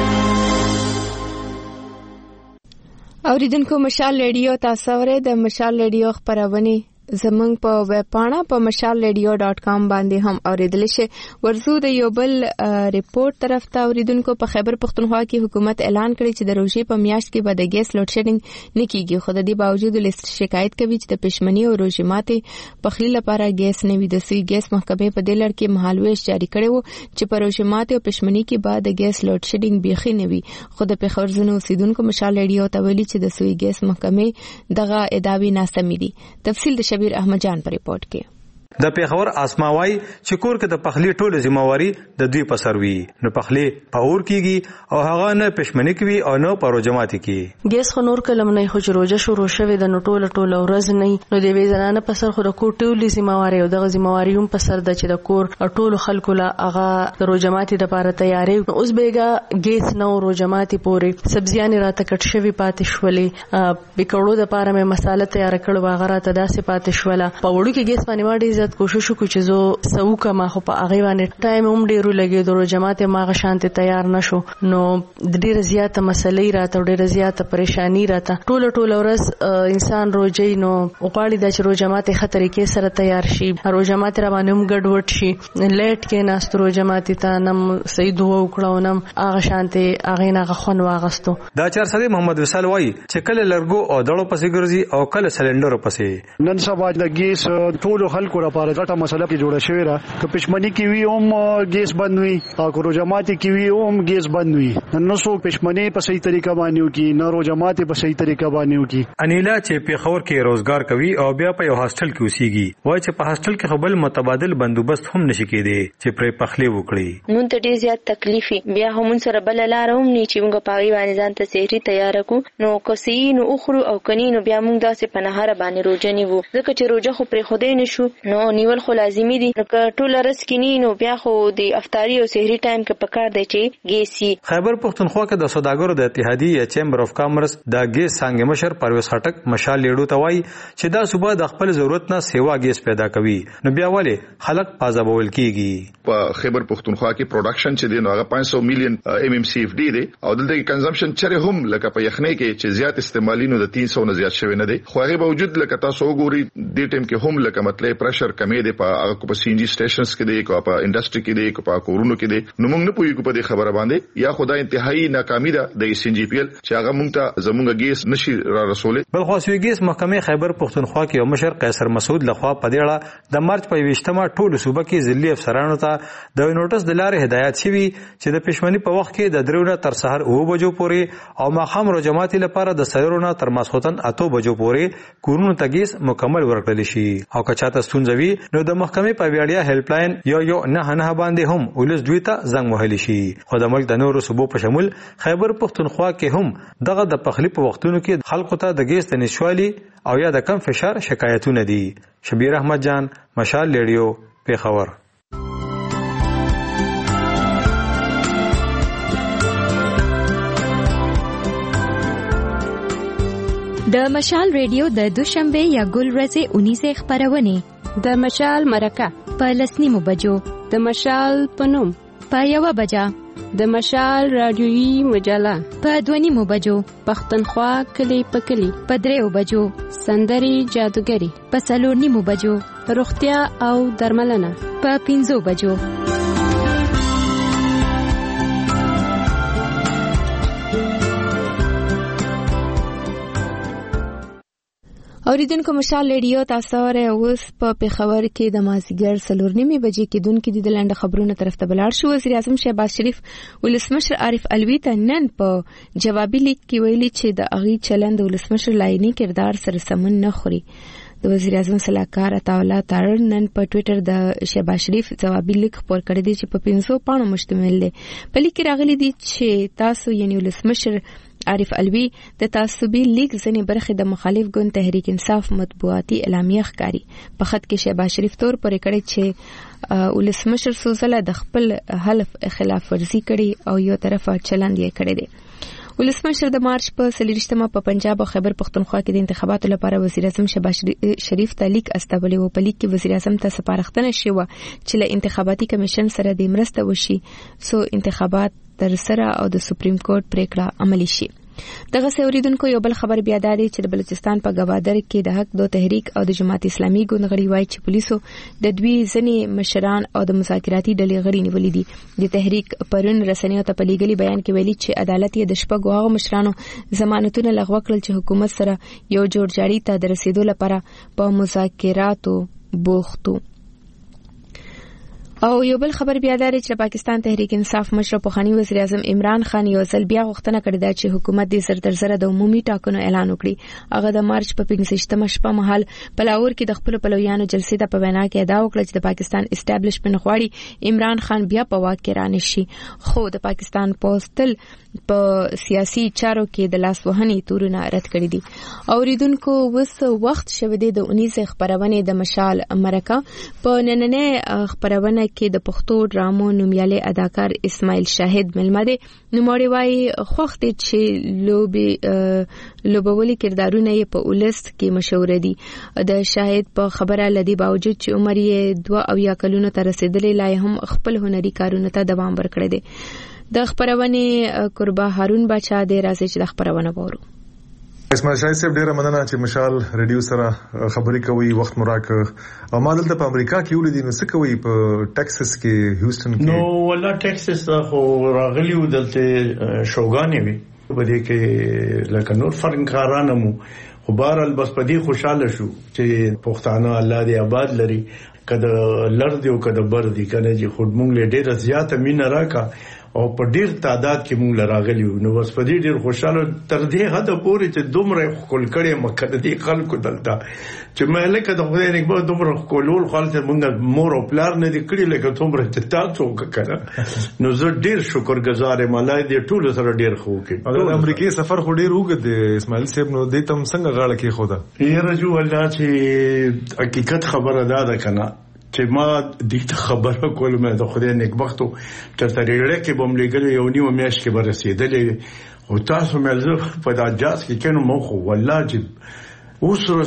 اوریدونکو مشال ریډیو تاسو اورئ. د مشال ریډیو خبرونه زمونږ په ویب پاڼه په mashalradio.com باندې هم اوریدل شي. ورزو د یو بل ریپورت طرف ته اوریدونکو په خیبر پختونخوا کې حکومت اعلان کړی چې د روژې په میاشت کې به د ګیس لوډ شیډینګ نه کیږي، خو د دې باوجود لیست شکایت کوي چې د پښمنۍ او روژې ماتې پخلی لپاره ګیس نه وي. د سوی ګیس محکمې په دې لړ کې مهالویش جاری کړی و چې په روژې ماتې او پښمنۍ کې بعد د ګیس لوډ شیډینګ بیخي نه وي، خو د پیښور ځینو اوسیدونکو مشال ریډیو ته ویلي چې د سوی ګیس محکمې دغه ادعاوې ناسمې دي. تفصیل د شبیر احمد جان پر ریپورت کې. د پیښور اسماوي چې کور کې د پخلی ټوله ذمہواری د دوی په سر وي، نو پخلی پاور کیږي او هغه نه پښمنۍ کوي او نه پرو جماعتي کوي. ګیس خو نور کلم نه خو روزه شروع شوه د ټوله ورځ نه، نو د وی زنانه په سر خو د کور ټوله ذمہواری او دغه ذمہواری هم په سر د چې د کور ټولو خلکو لا هغه د روجماعتي لپاره تیاری. اوس بیګه ګیس نو روجماعتي پوري سبزیان راته کټ شوی پاتې شولې، بکړو د لپاره مې مساله تیار کړو هغه راته داسې پاتې شوله. په وړو کې ګیس باندې ما ډیر کوشش وکړ چې زه سوکه ما خو په هغه باندې ټایم هم ډیرو لګي د جماعت ما غشانته تیار نشو، نو ډیره زیاته مسلې راته ډیره زیاته پریشانی راته ټوله ورځ انسان روجي نو اوپاړي د چرو جماعت خطرې کې سره تیار شي، رو جماعت را باندې هم ګډوډ شي، لیټ کې ناسترو جماعت ته نم سید وکړو نم هغه شانته هغه نه غخون واغستو. دا چارسدي محمد وصال وای چې کله لرګو او دړو پسې ګرځي او کله سلندر پسې. نن سبا د ګیس ټول خلکو لپاره غټه مسله کې جوړه شوې ده، که پښمنۍ کې وي هم ګیس بند وي او که روجماعت کې وي هم ګیس بند وي. نو څو پښمنۍ په صحیح طریقه باندې وکي، نه روجماعت په صحیح طریقه باندې وکي. انیلا چې پیښور کې روزګار کوي او بیا په یو هاستل کې اوسېږي، وای چې په هاستل کې خپل متبادل بندوبست هم نشي کېدی چې پرې پخلی وکړي. مونږ ته ډیر زیات تکلیف بیا هم سره بل لار هم نه چې موږ په وی باندې ځان ته سحری تیار کو، نو کوسي نو اخرو او کني نو بیا موږ داسې په نهار باندې روجنی وو، ځکه چې روجه خو پرې خدای نشو نو نیول خو لازمي دي، نو ټول رس کینی نو بیا خو د افطاری او سحری ټایم کې پکار دی چې ګیسي. خیبر پختونخوا کې د سوداګرو د اتحادیې چیمبر اف کامرس د ګیس څنګه مشر پرویز خټک مشال لیډو ته وایي چې دا صوبه د خپل ضرورت نه سیوا ګیس پیدا کوي، نو بیا ولې خلک پازابول کیږي. په خیبر پختونخوا کې پروډکشن چې دی نو هغه 500 میلیون MMCFD دی او دلته کنزمپشن چره هم لکه په یخنۍ کې چې زیات استعمالي نو د 300 نه زیات شوی نه دی، خو هغه باوجود لکه تاسو وګورئ د ټیم کې هم لکه مطلب پرشر کمې دی په هغه په CNG سټیشنز کې دی، کو په انډستری کې دی، کو په کورونو کې دی، نو موږ نه پوهیږو په دې خبره باندې یا خدای انتهایی ناکامي ده د SNGPL چې هغه موږ ته زموږ ګیس نشي را رسولې. بل خو سوي ګیس محکمې خیبر پختونخوا کې یو مشر قیصر مسعود لخوا په دې اړه د مارچ په 20مه ټول صوبه کې ضلعي افسرانو ته د نوټس د لارې هدایت شوی چې د پښمنۍ په وخت کې د درونه تر سحر 9 بجو پورې او ماخام رو جماعتي لپاره د سایرونه تر ماسخوتن 8 بجو پورې کورونو ته ګیس مکمل ورکړل شي، او که چاته ستونزوي نو د محکمې په ویاړیا هیلپ لاین یو نه باندې هم ولس دوی ته زنګ وهلی شي. خو د ملک د نورو صوبو په شمول خیبر پختونخوا کې هم دغه د پخلی په وختونو کې خلکو ته د ګیس د نشوالي او یا د کم فشار شکایتونه دي. شبیر احمد جان، مشال ریډیو، پیښور. د مشال ریډیو د دوشنبه یا ګل ورځې 19 خبرونه، د مشال مرکه په 10 بجو، د مشال پنوم په 1 بجه، د مشال رادیویی مجله په 2 بجو، پښتونخوا کلی په کلی په 3 بجو، سندري جادوګری په 4 بجو، روغتیا او درملنه په 5 بجو. اوریدونکو مشال ریډیو تاسو سره اوس په پیښور کې د مازیګر 4:30 بجې کې دونکو د لنډ خبرونو طرف ته بلار شو. وزیر اعظم شهباز شریف ولسمشر عارف الوی ته نن په جوابي لیک کې ویلي چې د اغي چلند ولسمشر لایني کردار سره سمون نه خوري. د وزیر اعظم صلاحکار عطاالله تارړ نن په ټوئیټر د شهباز شریف جوابي لیک خپور کړی دی چې په 500 پاڼو مشتمل دی. په لیک کې راغلي دي چې تاسو یعنی ولسمشر عارف الوی د تعصبي لیگ ځنې برخې د مخالف ګوند تحریک انصاف مطبوعاتي اعلامیه ښکاری. په خط کې شهباز شریف تور پرې کړی چې ولسمشر سوزله د خپل حلف خلاف ورزي کړي او یو طرفه چلند یې کړی دی. ولسمشر د مارچ په 23 په پنجاب او خیبر پختونخوا کې د انتخاباتو لپاره وزیر اعظم شهباز شریف ته لیک استولی و. په لیک کې وزیر اعظم ته سپارښتنه شوه چې له انتخاباتي کمیشن سره د مرسته وشي سو انتخابات تر سره او د سپریم کورټ پریکړه عملی شي. دغه اوریدونکو یو بل خبر بیا دی چې د بلوچستان په گوادر کې د حق دو تحریک او د جماعت اسلامي ګوند غړي وایي چې پولیسو د دوی ځنې مشران او د مذاکراتي ډلې غړي نیولې دي. د تحریک پرون رسنیو ته په لیږلي بیان کې ویلي چې عدالت یې د شپږو هغو مشرانو ضمانتونه لغوه کړل چې حکومت سره یو جوړ جاړي ته د رسیدو لپاره په مذاکراتو بوختو. او یو بل خبر بیا دی چې پاکستان تحریک انصاف مشر پوخانی وزیر اعظم عمران خان یو ځل بیا غوښتنه کړې ده چې حکومت دې زر در زره د عمومي ټاکنو اعلان وکړي. هغه د مارچ په 15 شپه مهال په لاهور کې د خپل پلویانو جلسې ته په وینا کې ادعا وکړه چې د پاکستان اسټابلیشمنت غواړي عمران خان بیا په واک کې رانشي. خو د پاکستان پوسټل په سیاسي چارو کې د لاس وهنې تورونه رد کړی دي. اوریدونکو وس وخت شوه د 19 خبرونه د مشال مرکه په نننې خبرونه کې د پښتو ډرامو نومیالي اداکار اسماعیل شاهد ملمده نوموړی وایي خوښ دي چې لوبولي کردارونه یې په ولست کې مشهور دي. د شاهد په خبره لدی باوجود چې عمر یې 2 کلونو ته رسیدلی لا هم خپل هنري کارونه ته دوام ورکړی دی. د خبرونه قربا هارون بچا دی راځي چې د خبرونه وورو. اسماعیل شاهد صاحب ډیره مننه چې مشال ریډیو سره خبرې کوي وخت مراکه او ما دلته په امریکا کې ولیدل نو څه کوي په ټکساس کې هیوستن کې نو ولا ټکساس خو راغلی و دلته شوګانې وي په دې کې لکه نور فرنکارانه مو خو بهرحال بس په دې خوشاله شو چې پښتانه الله دې آباد لري کده لړ دی او کده بر دی کنه چې خود مونږ له ډیره زیاته مين راکا او په ډیر تعداد کې مونږ لراغلی نو بس په دې ډیر خوشاله تر دې حد پورې چې دومره خپل کړي مکه دې خلکو دلته چې مې لکه د خدای نګ به دومره کولول خالص مونږ مور او پلار نه دې کړی لکه څومره چې تاسو وکړه نو زه ډیر شکرګزار یم الله دې ټول سره ډیر خو کې د امریکای سفر خو ډیر وګد اسماعیل صاحب نو دې تم څنګه غاړه کې خدا یې رجو الله چې حقیقت خبره ده کنه چې ما دې خبره کول مې د خدای نیکبختو چرته ریړه کې بم لګل یو نیو میاش کې برسېدلې او تاسو مې زه په داجاس کې کینو مو خو والله چې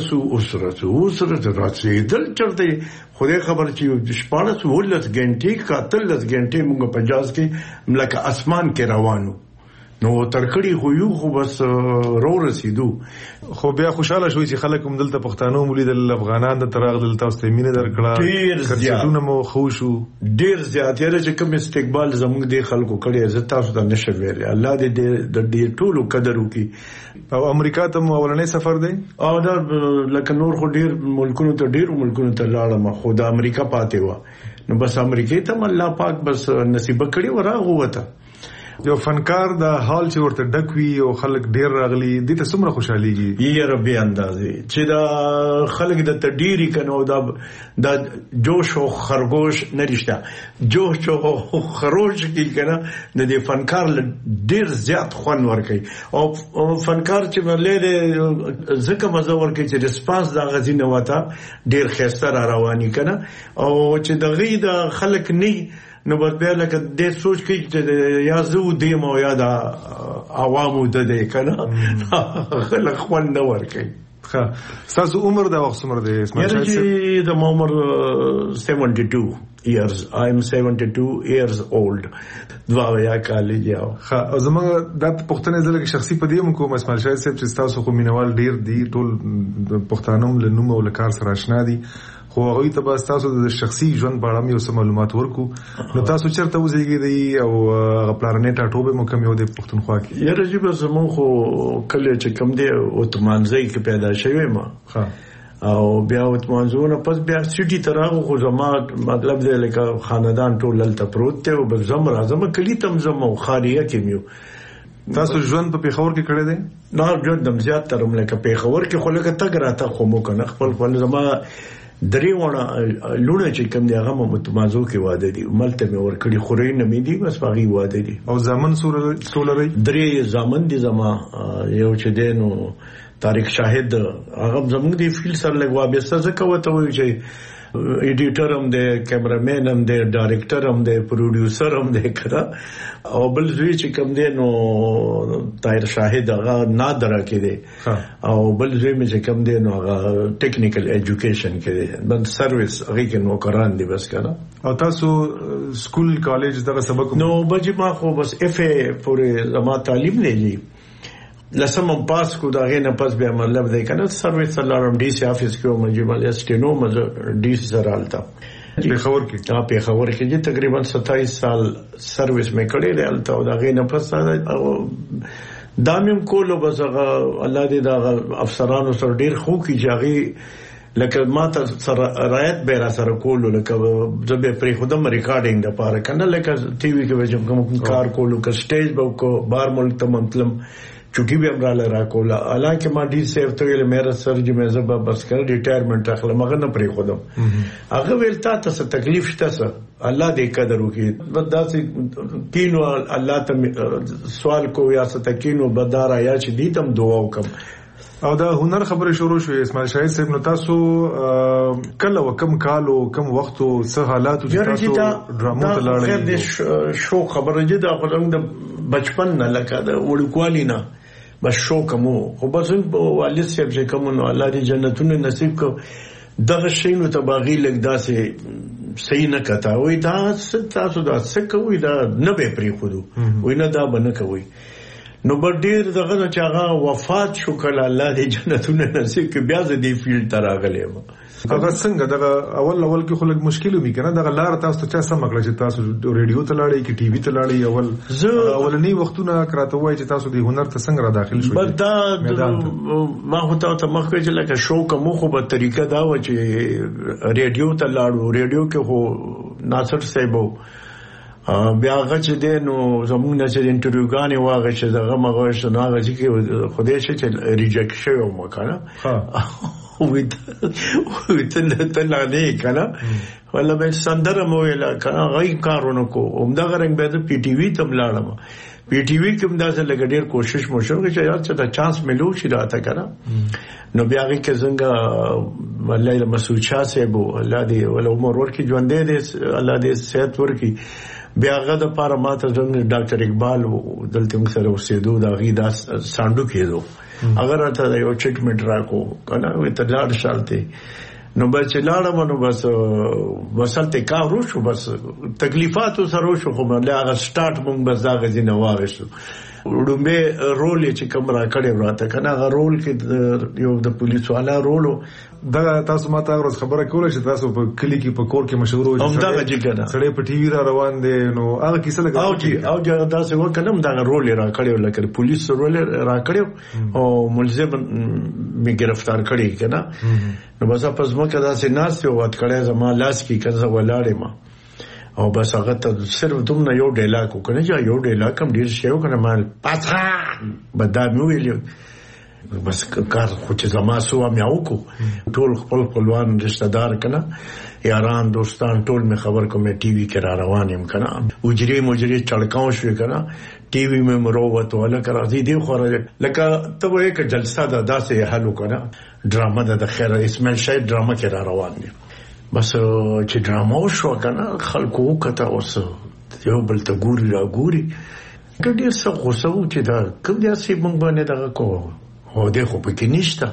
اوسره راځي چرته خدای خبر چې شپاړس ولس غنټې کا تلس غنټې موږ په جاز کې ملک اسمان کې روانو نو ترکړی خو یو خو بس رو رسیدو خو بیا خوشاله شوي چې خلک هم دلته پښتانه مولیدل افغانان د تراغ دلته استمینه درکړه کرچټونه مو خو شو ډیر زیات یره چې کوم استقبال زموږ د خلکو کړي عزت تاسو ته نشه ویل الله دې د دې ټولو قدر وکي او امریکا ته اولنې سفر دی او دا لکه نور خو ډیر ملکونو ته لاړم خو د امریکا پاتې و نو بس امریکای ته الله پاک بس نصیب کړی و راغوته یو فنکار د حال چې ورته ډکوي او خلک ډیر راغلي دې ته څومره خوشاليږي یې ربي اندازې چې دا خلک د تډيري کنو دا جوش او خرگوش نريشته جوش او خروش کی کنه د دې فنکار ډیر زیات خوان ورکي او فنکار چې ولې زکه مزه ورکي چې ریسپانس دا غزينه وتا ډیر خسته را رواني کنه او چې دغه د خلک نه نو بیا لکه دې سوچ کوي چې یا زو دې مو یا دا عوامو د دې کنه خلک خوان نه ورکي ښه تاسو عمر دا وخت څومره دی اسماعیل صاحب چې د عمر 72 years I am 72 years old دواویا کالج یاو ښه زموږ د پښتنې ځل کې شخصي پدې مو کوم اسماعیل صاحب چې تاسو خو مینوال ډیر دي ټول پښتانه له نوم او لکار سره آشنا دي خو هغه ته به تاسو د شخصي ژوند په اړه یو څه معلومات ورکو. نو تاسو چیرته وزیږیدئ او هغه پلانټ ټاټوبه مو کوم یو د پښتونخوا کې؟ یاره جی به زمون خو کله چې کم دی اوتمانځي کې پیدا شوی ما او بیا اوتمانځونه پس بیا سټي تراغه خو زما مطلب دی لکه خاندان ټول لته پروت ته او بزم راځم کلی تم زم او خاریه کې میو. تاسو ژوند په پیښور کې کړی دی؟ نه ژوند دم زیات ترم لکه پیښور کې خو لکه تګ راته خو مو کنه خپل زما درې ونه لونه چې کوم دی هغه متمازو کې واده دي ملته مې ورکړي خوري نه مې دي بس باغی واده دي. او زامن سولري درې زامن دي زما یو چې دینو طارق شاهد هغه زموږ دی فیل سره لګوا به څه کوته وي چې ایډیټر هم دی کیمرامین هم دی ډایرکټر هم دی پروډوسر هم دی کړه او بل زوی چې کوم دی نو طاهر شاهد هغه نادر کې دی او بل زوی مې چې کوم دی نو هغه ټیکنیکل ایجوکیشن کې دی بل سرویس هغه کې نو کران دی بس کنه. او تاسو سکول کالج دغه سبق نو بجې ما خو بس اف ای پورې زما تعلیم نه دی لسم پاس کو دا غینه پس به مطلب دی کنه سرویس لارم ډي سي افیس کې مجمل اسټینو مز ډي سي سره حالتا پیښور کې پیښور کې چې تقریبا 27 سال سرویس مې کړی دی حالتا او دا غینه پس دامیم کولو بس الله دې دا افسرانو سره ډیر خو کی جاغي لکه ماته سره رایت به را سره کولو لکه زبې پرې خودم ریکارډینګ د پاره کنه لکه ټي وي کې وجم کوم کار کولو ک سټیج به کو بار ملک ته مطلب چټي به امراله را کوله حالانکه ما ډي سیف ته ویل مې سر چې مې زبا بس کړ ریټایرمنټ اخلم هغه نه پرې خودم هغه ویل تاسو څه تکلیف شته څه الله دې قدر وکړي بداسي کینو الله ته سوال کو یا څه تکینو بدارا یا چې دې تم دعا وکم. او دا هنر خبره شروع شوې اسماعیل شاهد صاحب نو تاسو کله وکم کالو کم وختو څه حالات چې تاسو ډرامو ته لاړې د شو خبره دي دا خلک د بچپن نه لکه د وړکوالی نه بس شو کوم خو بس والد صاحب چې کوم نو الله دې جنتونه نصیب کو دغه شینو ته باغی لګ داسې صحیح نه کتا وای دا تاسو دا څه کوي دا نه به پری خودو وای نه دا بنه کوي نو بډیر دغه چې هغه وفات شو کله الله دې جنتونه نصیب کې بیا دې فیلډ ته راغلی و. هغه څنګه دغه اول کې خو لږ مشکل وي کنه دغه لار تاسو ته څه مګل چې تاسو ریډیو ته لاړې کې ټي وي ته لاړې اولنی وختونه کراته وای چې تاسو د هنر ته څنګه را داخل شوئ؟ بدا ما هوته ته مخکې چې لکه شو کوم خو په طریقه دا و چې ریډیو ته لاړو ریډیو کې هو ناصر صاحب بیا هغه چې دینو زموږ نه چې انټرویو غانې واغې چې دغه مغه شنو هغه چې خدای شي چې ریجیکټ شوی و مکنه وته نه کنه ولا به سندره مو ویلا کنه غي کارونه کو عمدہ رنگ به پی ټي وي تم لاړم پی ټي وي کوم داسې لګډیر کوشش مو شو چې یاد څه دا چانس ملو شي راته کنه نو بیا کې څنګه الله مسعود شاه صاحب الله دې ول عمر ورکی ژوندې دې الله دې صحت ورکی بیا هغه د پاره ماته څنګه ډاکټر اقبال دلته موږ سره اوسېدو دا غي دا ساندو کېدو اگر راته یو چټمنټ راکو کنه وې ته لاړ شالته نو بس لاړم نو بس ته کارو شو بس تکلیفات سره شو خو له هغه سٹارټ مونږ بس دا غزي نه واغښتو وډمبه رول چې کوم را کړی وراته کنه هغه رول کې یو د پولیس والا رول دا تاسو ماته ورځ خبره کوله چې تاسو په کلی کې په کور کې مشهور وو هم دا چې کنه سړی په ټي وي را روان دي نو هغه کیسه لګا او دا څه وکړم دا رول را کړی لکه پولیس رول را کړی او ملزم می گرفتار کړی کنه نو بس پس مکه دا سه ناس یو وات کړی زما لاس کې کنه ولاړې ما او بس هغه ته صرف دومره یو ډیلاګ وکړه چې یو ډیلاګ کم ډیر شی وکړه مال پاتہ بدام ویل بس کار خو چې زما سو میاو کو ټول خپل خپلوان رشتہ دار کنه یاران دوستان ټول می خبر کوم ټي وي کې را روان يم کنه وجري مجري چړکاو شو کنه ټي وي مې مروت ولا کرا دي دی خو لکه ته وې ک جلسه دا داسې حل کنه ډرامه د خیر اسماعیل شاهد ډرامه کې را روان دي بس چې ډرامه شو کنه خلکو کته اوس یو بل ته ګوري را ګوري ډېر څه غوسه و چې دا کوم داسې مونږ باندې دغه کو او دغه په کې نشته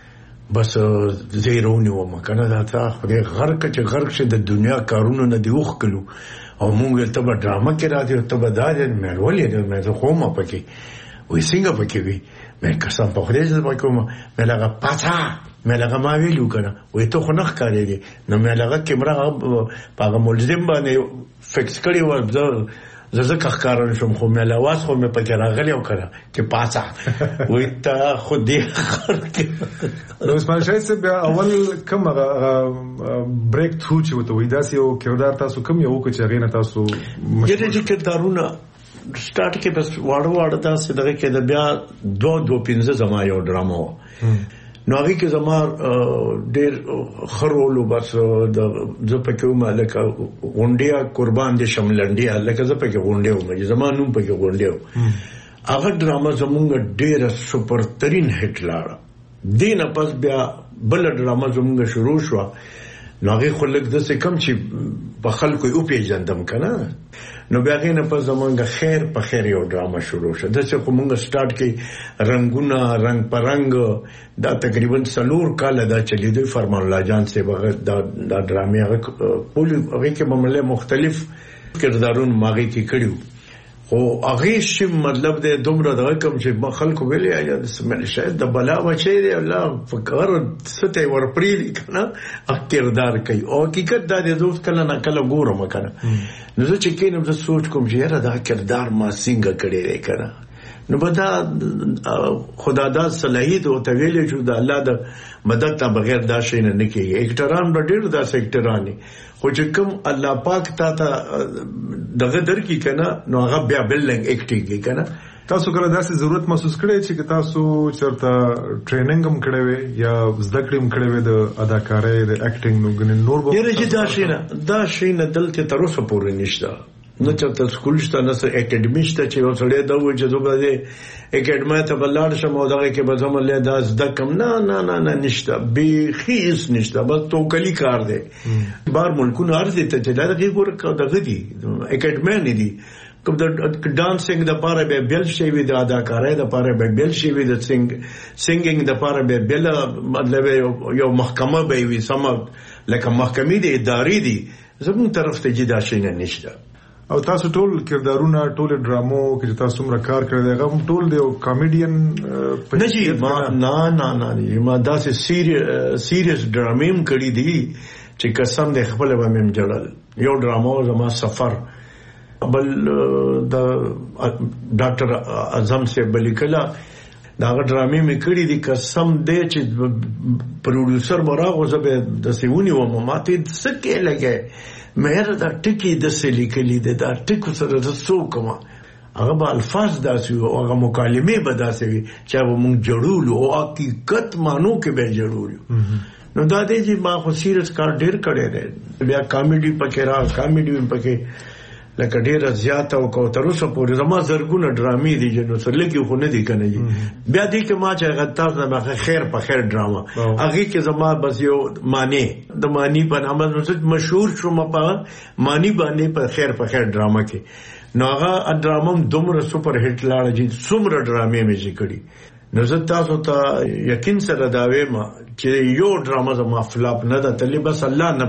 بس زیرونی و مکنه دا ته خدای غرق چې غرق شه د دنیا کارونو نه دی وښکلو او مونږ ته به ډرامه کې راځي ته به دا مې ولې مې خو ما پکې وې څنګه پکې وي مې قسم په خدای دې کوم مې لګا پاتہ مې لغه ما ویلو کنه وې ته خو نه ښکارېږي نو مې لغه کیمرا هغه ملزم باندې فکس کړی و زه ښکارون شم خو مې لاواز خو مې پکې راغلی او کړه چې پاسه وې ته خو دې نو اسماعیل شاهد صاحب اول کوم بریک تھرو چې وته وې داسې یو کردار تاسو کوم یو کو چې غینه تاسو چې کردارونه سٹارټ کې بس واړه تاسو دغه کې د بیا 2-2-15 زما یو ډرامه و نو هغه کې زما ډېر خرولو بس د زپکه مالک غونډیا قربان دي شملنډیا لکه زپکه غونډیو مې زمانو پکې غونډیو هغه ډرامه زمونږ ډېر سپر ترين هټ لاړه دینه پس بیا بل ډرامه زمونږ شروع شو نو هغه خلک د څه کم چې په خلکو یو پیژندم کنه نو بیا غینه په زمونږ خیر په خیر یو ډرامه شروع شو د څه کومه سٹارټ کې رنگونه رنگ پرنګ دا تقریبا 4 کال دا چلی دوی فرمان الله جان سے بغیر دا ډرامې هغه کې معاملې مختلف کردارون ماغي کې کړیو او هغه شی مطلب د دومره د کم چې خلکو ویلې یا شاید د بلا بچي دی الله فکر ستې ورپری کنه کردار کوي او حقیقت دا د دوست کله نه کله ګورم کنه نو زه چې کینم زه سوچ کوم چې یاره دا کردار ما څنګه کړی دی کنه نو بدا خدا دا صلاحیت او تویل چې د الله د مدد ته بغیر دا شي نه کیږي اکټران ډېر دا سېکټرانی خو چې کوم الله پاک تا دغه در کی کنه نو هغه بیا بلډینګ اکټینګ کی کنه تاسو کله داسې ضرورت محسوس کړئ چې تاسو چرته ټریننګ هم کړی وي یا زده کړې هم کړی وي د اداکارۍ د اکټینګ نو ګنې نور به یره چې دا شي نه دلته تر اوسه پورې نشته نو چې سکول شته نه اکیډمي شته چې وسړی دا و چې دوی به اکیډمي ته بلار شم او دغه کې به زموږ له داس د کم نه نشته به خیس نشته بس توکلی کار دی بار ملکونه ارزه ته چې دا دغه دغه دي اکیډمي نه دي کوم د ډانسینګ د پاره به بل شي وي د اداکارۍ د پاره به بل شي وي د سینګینګ د پاره به بل مطلب یو محکمه به وي سم لکه محکمې د ادارې دي زموږ طرف ته جدا شي نه نشته او تاسو ټول کردارونه ټول ډرامو کې تاسو مر کار کړی دی غو ټول دی کامیډین نه جی ما داسې سیریس ډرامې کړې دي چې قسم دې خپل به مم جړل یو ډرامو زما سفر بل د ډاکټر اعظم سے بلیکلا دا ډرامې مې کړې دي قسم دې چې پروډوسر براغه زبه د سیونی و ماته سکه لګي مېر دا ټکی د سلیکلې دا ټکو سره د څوکما هغه به الفاظ داسي او هغه مکالمه به داسي چې موږ جوړول او حقیقت مانو کې به جوړول نو دا دې چې ما خو سیریس کار ډیر کړی دی بیا کامیډي پکې پکې لکه ډیر زیات او کو تر اوسه پورې زما زرګونه ډرامې دي چې نو سره لګي خو نه دي کنه بیا دې کې ما چې غتاز نه خیر په خیر ډراما هغه کې زما بس یو معنی د معنی په نامه مشهور شوم په معنی باندې په خیر ډراما کې نو هغه ډرامم دومره سپر هټ لاړ چې څومره ډرامې مې ذکرې نو زه تاسو ته یقین سره دا وایم چې یو ډراما زما فلاپ نه ده تللی بس الله نه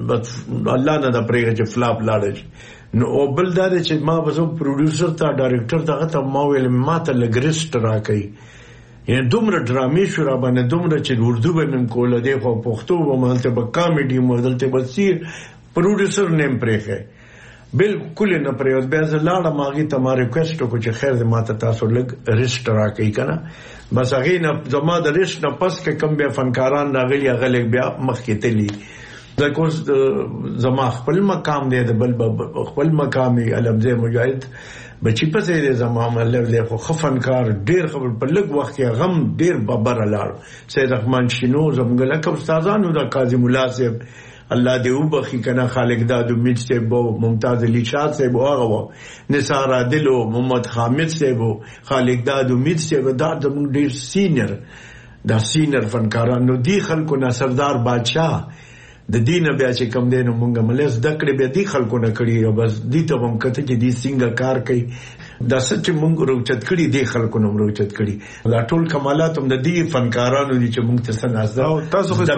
د پرېږه چې فلاپ لاړ نو او بل دا چې ما بزو پروډوسر ته ډایرکټر دغه ته ما ویل ما ته لګریسټ راکې یعنی دومره ډرامې شو را باندې دومره چې اردو به من کوله دی خو پښتو به مالته به کامیډي مدلته بسیر پروډوسر نیم پرېخه بالکل نه پرېوز بیا زلاړه ماغي ته ما ریکوست کو چې خیر دې ما ته تاسو لګ ریسټ راکې کنه بس هغه نه زما د ریسټ نه پس کې کم بیا فنکاران راغلي هغه بیا مخ کې تلی دا کوس زما خپل مقام دی د بل خپل مقامي علمزه مجاهد بچی پسې دی زما مطلب له خو فنکار ډیر خبر په لګ وخت کې غم ډیر ببر لاړ سید رحمان شینو زموږ لکه استادانو د قاضي مولا صاحب الله دې وبخي کنه خالق داد امید صاحب ممتاز علی شاه صاحب هغه نثار عادل محمد حامد صاحب خالق داد امید صاحب دا زموږ ډیر سینیئر فنکارانو دی خلکو نه سردار بادشاہ د دین بیا چې کم دینو مونږه ملز دکړې به دي خلکو نه کړی او بس دي ته هم کته چې دي څنګه کار کوي دا سچ مونږ روچت کړی دي خلکو نه روچت کړی دا ټول کمالات هم د دې فنکارانو دي چې مونږ ته سنازده او تاسو خو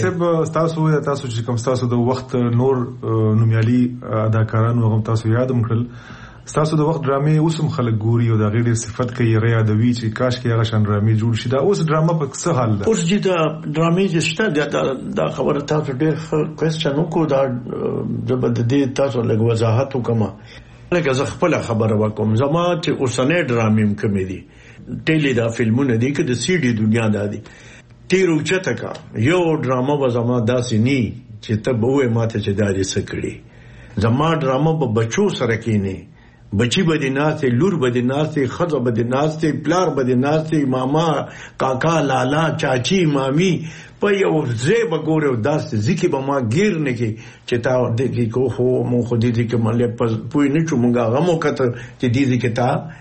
تاسو چې کوم تاسو د وخت نور نومیالي اداکارانو هم تاسو یاد مکړل تاسو د وخت ډرامې اوسم خلک ګوري او د غیر صفت کوي ریا د وی چې کاش کې هغه شان ډرامې جوړ شي. دا اوس ډرامه په څه حال ده؟ اوس چې دا ډرامې چې شته دا خبره تاسو ډېر کوېسچن وکړو. دا د دې تاسو لږ وضاحت وکم. لکه زه خپل خبره وکم، زما چې اوسنۍ ډرامې کومې دي ټیلی دا فلمونه دي که د سی ډي دنیا دا دي تیر اوچته کا یو ډرامه به زما داسې نی چې ته به وې ماته چې دا دې څه کړي. زما ډرامه به بچو سره کېنی، بچی به دې ناستې، لور به دې ناستې، ښځه به دې ناستې، پلار به دې ناستې، ماما کاکا لالا چاچی مامی په یو ځای به ګورې او داسې ځکې به ما ګیر نه کې چې تا دې کو خو مونږ خو دې کې ملې پوه نه شو مونږ هغه مو کته چې دې کې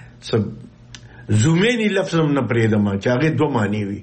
تا زومینی لفظ هم نه پرېږدم چې هغې دوه معنی وي.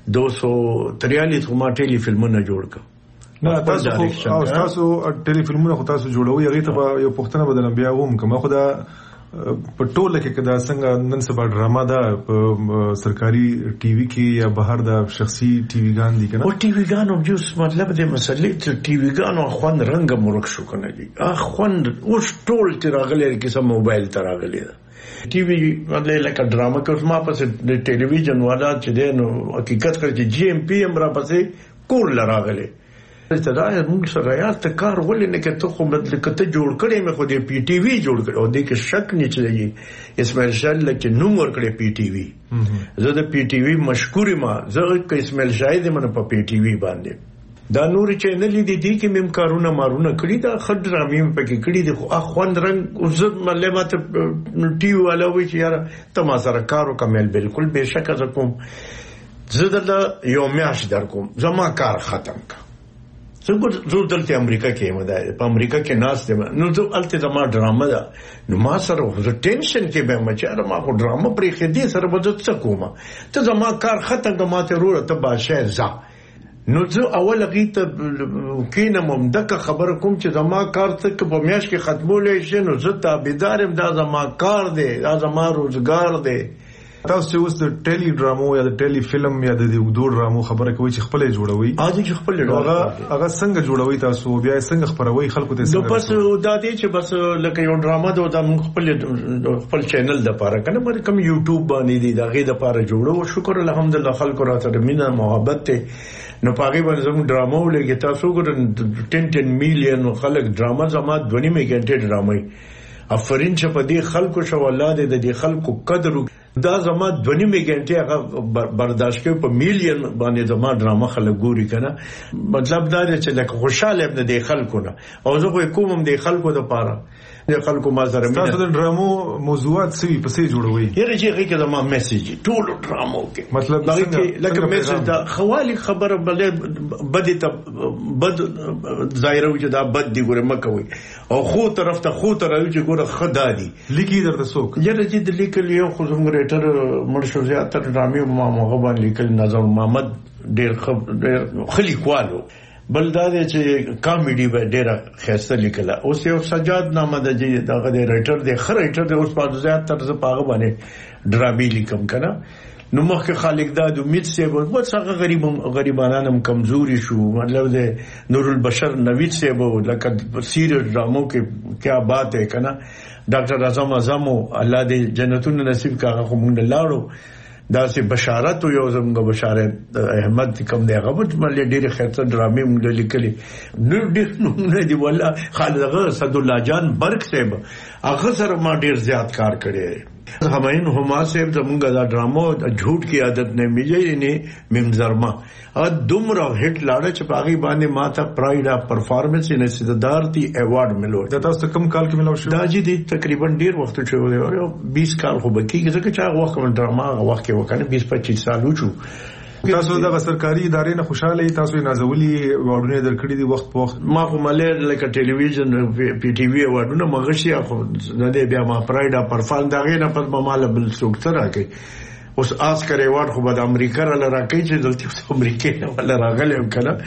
243 خو ما ټیلی فلمونه جوړ کړ. نه تاسو ټیلی فلمونه خو تاسو جوړوي، هغې ته به یو پوښتنه بدلم بیا وم کوم. خو دا په ټوله کې دا څنګه نن سبا ډرامه ده په سرکاري ټي وي کې یا بهر د شخصي ټي وي ګان دي کنه؟ او ټي وي ګان هم جوس مطلب د مسلې چې ټي وي ګان خوند رنگ مرک شو کنه دي. خوند اوس ټول چې راغلي کیسه موبایل ته راغلي ده. ټي وي مطلب لکه ډرامه کې اوس ما پسې د ټلویزیون والا چې دی نو حقیقت کړ چې جی ام پی ام را پسې کور لراغلي ته دا موږ سره یا ته کار ولې نه کې ته خو مطلب کته جوړ کړې مې خو دې پی ټي وي جوړ کړ او دې کې شک نه چي اسماعیل شاه لکه نوم ور کړې پی ټي وي. زه د پی ټي وي مشکور ما زه کې اسماعیل شاه دې من په پی ټي وي باندې دا نور چینل دي کې مم کارونه مارونه کړی دا خد رامیم پکې کړی دي خو اخوند رنگ عزت مله ماته ټي وي والا وی چې یار ته ما سره کارو کمل بالکل بهشکه ز کوم زه د یو میاش در کوم زما کار ختم کا. زه دلته امریکا کې یم، په امریکا کې ناس دی نو زه الته زما ډرامه ده نو ما سره زه ټینشن کې به مچاره ما خو ډرامه پرې خدي سره به څه کومه ته زما کار ختم د ماته وروره ته باشه ځه. نو زه اول غیته کینم دغه خبره کوم چې زما کار څه په میاش کې ختمولې شي نو زه تابعدارم دا زما کار دی دا زما روزګار دی. تاسو چې اوس د ټیلی ډرامو یا د ټیلی فلم یا د دوه ډرامو خبره کوي چې خپل جوړوي چې خپل هغه څنګه جوړوي تاسو بیا څنګه خبروي خلکو ته څنګه؟ بس دا دی چې بس لکه یو ډرامه د خپل چینل د پاره کنه مر کوم یوټیوب باندې دی دا غي د پاره جوړو شکر الحمدلله خلکو راته مینه محبت ته نو پاګې باندې زموږ ډرامه ولګي تاسو ګورئ 10 میلیون خلک ډرامه زما 2.5 غنټه ډرامه افرین چې په دې خلکو شو الله دې د خلکو قدر دا زما 2.5 غنټه هغه برداشت کوي په میلیون باندې زما ډرامه خلک ګوري کنه. مطلب دا دی چې لکه خوشاله ابن د خلکو نه او زه کوم د خلکو د پاره د خلکو ما سره تاسو د ډرامو موضوعات سوي پسې جوړوي یره چې هغه کې زما میسج ټول ډرامو کې مطلب دا کې لکه میسج دا خوالي خبره بلې بد ته بد ظاهر وي چې دا بد دی ګوره مکوي او خو طرف ته خو طرف چې ګوره خدا دی لیکي درته څوک یره چې د لیکل یو خو زموږ ریټر مرشد زیاتره ډرامې ما مغبان لیکل نظم محمد ډېر خلیقوالو بل دا چې کامیډي به ډېره خسته لیکله اوس یو سجاد نامه د دغه ریټر دی خره ریټر دی اوس په زیاتره ز پاغه باندې ډرامې لیکم کنه نو مخکې خالق داد امید صاحب و څنګه غریبانانم کمزوري شو مطلب د نور البشر نوید صاحب لکه سیر ډرامو کې کیا بات ہے کنه ډاکټر اعظم اعظم الله دې جنتون نصیب کاغه خو مونږ لاړو دا سه بشارت یو زموږ بشارت احمد کوم دی هغه مله ډېر خیرته ډرامې مونږ لیکلي نو ډېر نه دی ولا خالد صد الله جان برک صاحب هغه سره ما ډېر زیات کار کړی همین هما صاحب زمونږ دا ډرامو جھوٹ کی عادت نه ملي نه ممزرما ا دومره هټ لاړه چې باغی باندې ماته پرایډ اف پرفارمنس ان صدارتي ایوارډ ملو دا تاسو کم کال کې ملو شو دا جی دي تقریبا ډیر وخت شو 20 کال خو بکی ځکه چې هغه وخت ډراما هغه وخت کې وکنه 20-25 سال وچو تاسو د سرکاري ادارې نه خوشاله تاسو نازولي وړونه درکړي دي وخت په وخت ما خو ملې لکه ټلویزیون پی ټي وی وړونه مغشي خو نه دی بیا ما پرایډ اف پرفارمنس دا غي نه په مال بل څوک تر راکې اوس آسکر ایوارډ خو د امریکا را راکې چې دلته امریکا نه ولا راغلی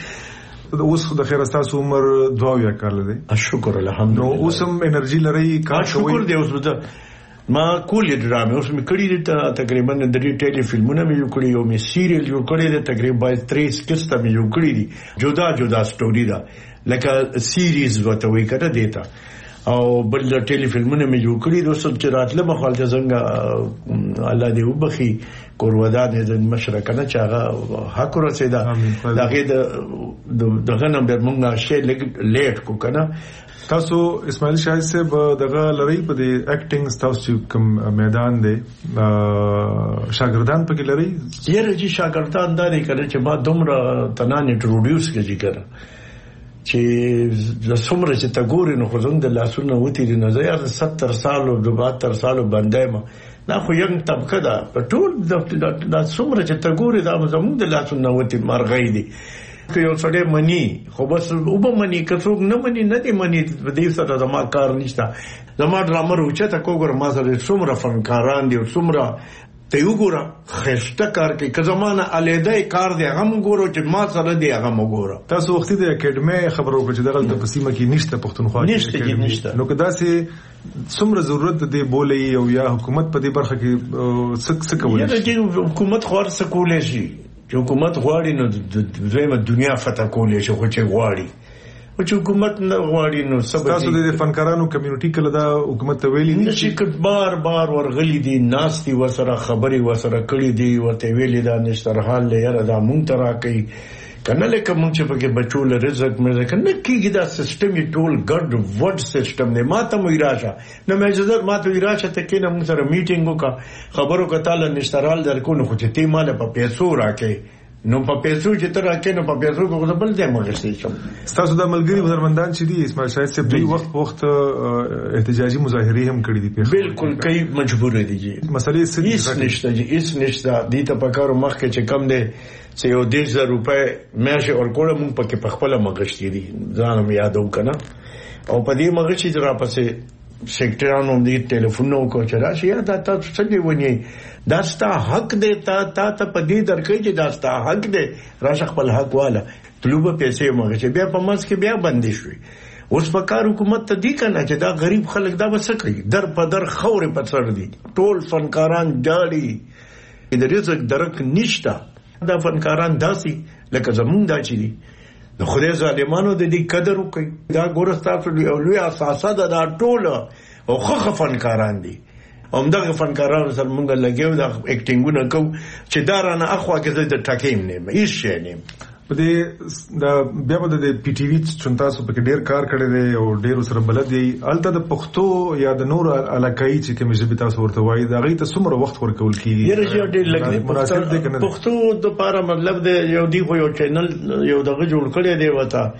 کنه اوس د خیر تاسو عمر 22 کال دی شکر الحمدلله نو اوسم انرژي لري کار کوي شکر دی اوس ما کولې ډرامې اوس مې کړې دي تقریبا د دې ټیلی فلمونه مې جوړ کړې یو مې سیریل جوړ کړې ده تقریبا 30 قسطه مې جوړ کړې دي جدا جدا سټوري ده لکه سیریز وته وی کړه دیتا او بل ټيلي فلمونه مې جوړ کړی دوستو چې راتله مخالفت څنګه الله دې وبخي کورودان د مشرکنه چې هغه حق ورسېدا دغه دغه نمبر مونږه شی لیټ کو کنه. تاسو اسماعیل شاهد صاحب دغه لری په دې اکټینګ تاسو کوم میدان دی شاګردان پکې لري؟ یره چې شاګردان دا نه کړي چې ما دومره تنان انټروډیوس کړي کړه چې د څومره چې تګوري نو خو زنګ د لاسونو وتی دي نه زه 70 سال او 72 سال باندې ما دا خو یو طبقه ده ټول د څومره چې تګوري دا زموږ د لاسونو وتی مرغۍ دي که یو سړی مني خو بس وب مني که څوک نه مني نه دی مني دې سره زما کار نشته. زما ډرامه روچته کوګر ما سره څومره فنکاران دي څومره ته وګوره خسته کار کوي که زمانه الیدای کار دی هغه وګورو چې ما سره دی هغه وګوره. تاسو وختي د اکیډمي خبرو په چې دغه د قسمه کې نشته پښتونخوا کې نشته نو که داسې څومره ضرورت دی بولې او یا حکومت په دې برخه کې څه کوي؟ چې حکومت خور څه کولای شي چې حکومت غواړي نو دویمه دنیا فتح کولای شي خو چې غواړي او چې حکومت نه غواړي نو سبا تاسو د فنکارانو کمیونټي کله دا حکومت ته ویلي نه چې بار بار ورغلي دي ناستي وسره خبري وسره کړي دي ورته ویلي دا نشتر حال لري دا مونږ ترا کوي کنه لکه مونږ چې پکې بچو له رزق مې کنه کیږي دا سیستم یې ټول ګډ وډ سیستم دی. ما ته مې راشه نو مې زړه ما ته راشه ته کې نه مونږ سره میټینګ وکړه خبرو کتل نشترال درکو نو خو چې تی مال په پیسو راکې نو په پیسو چې تر راکې نو په پیسو کو بل ځای مغشتي شم. تاسو د ملګری هنرمندان چې دي اسماعیل شاهد صاحب دوی وخت احتجاجي مظاهره هم کړې دي بالکل کوي مجبور دي جی مسلې هیڅ نشته جی هیڅ نشته دي ته پکارو مخ کې چې کم دي چې یو 10,000 روپے مېشه اور کوله مونږ پکې پخپله مغشتي دي ځان مې یادو کنه او په دې مغشتي درا پسې سیکټرانو دې ټلیفون نو کو چلا شي دا تاسو څنګه ونی دا ستا حق دی تا ته په دې درکې چې دا ستا حق دی راشه خپل حق والا طلوب پیسې مګه چې بیا په مس کې بیا بندي شوی اوس په کار حکومت ته دی کنه چې دا غریب خلک دا وسه کوي در په در خورې په سر دي ټول فنکاران جاړي د رزق درک نشتا دا فنکاران داسي لکه زمون دا چي دي د خدای ظالمانو د دې قدر وکي دا ګورستاسو لوی اساسه دا ټول او خخ فنکاران دي همدغه فنکارانو سره مونږ لګیو دا اکټینګونه کو چې دا رانه اخوا کې د ټاکیم نه هیڅ شي نه په دې دا بیا په دې پی ټی وی چې تاسو په ډیر کار کړی دی او ډیر سره بلد دی الته د پښتو یا د نور علاقائی چې کوم ژبه تاسو ورته وایي دا غي ته څومره وخت ورکول کیږي یره چې ډیر لګي پښتو د لپاره مطلب دی یو دی خو یو چینل یو دغه جوړ کړی دی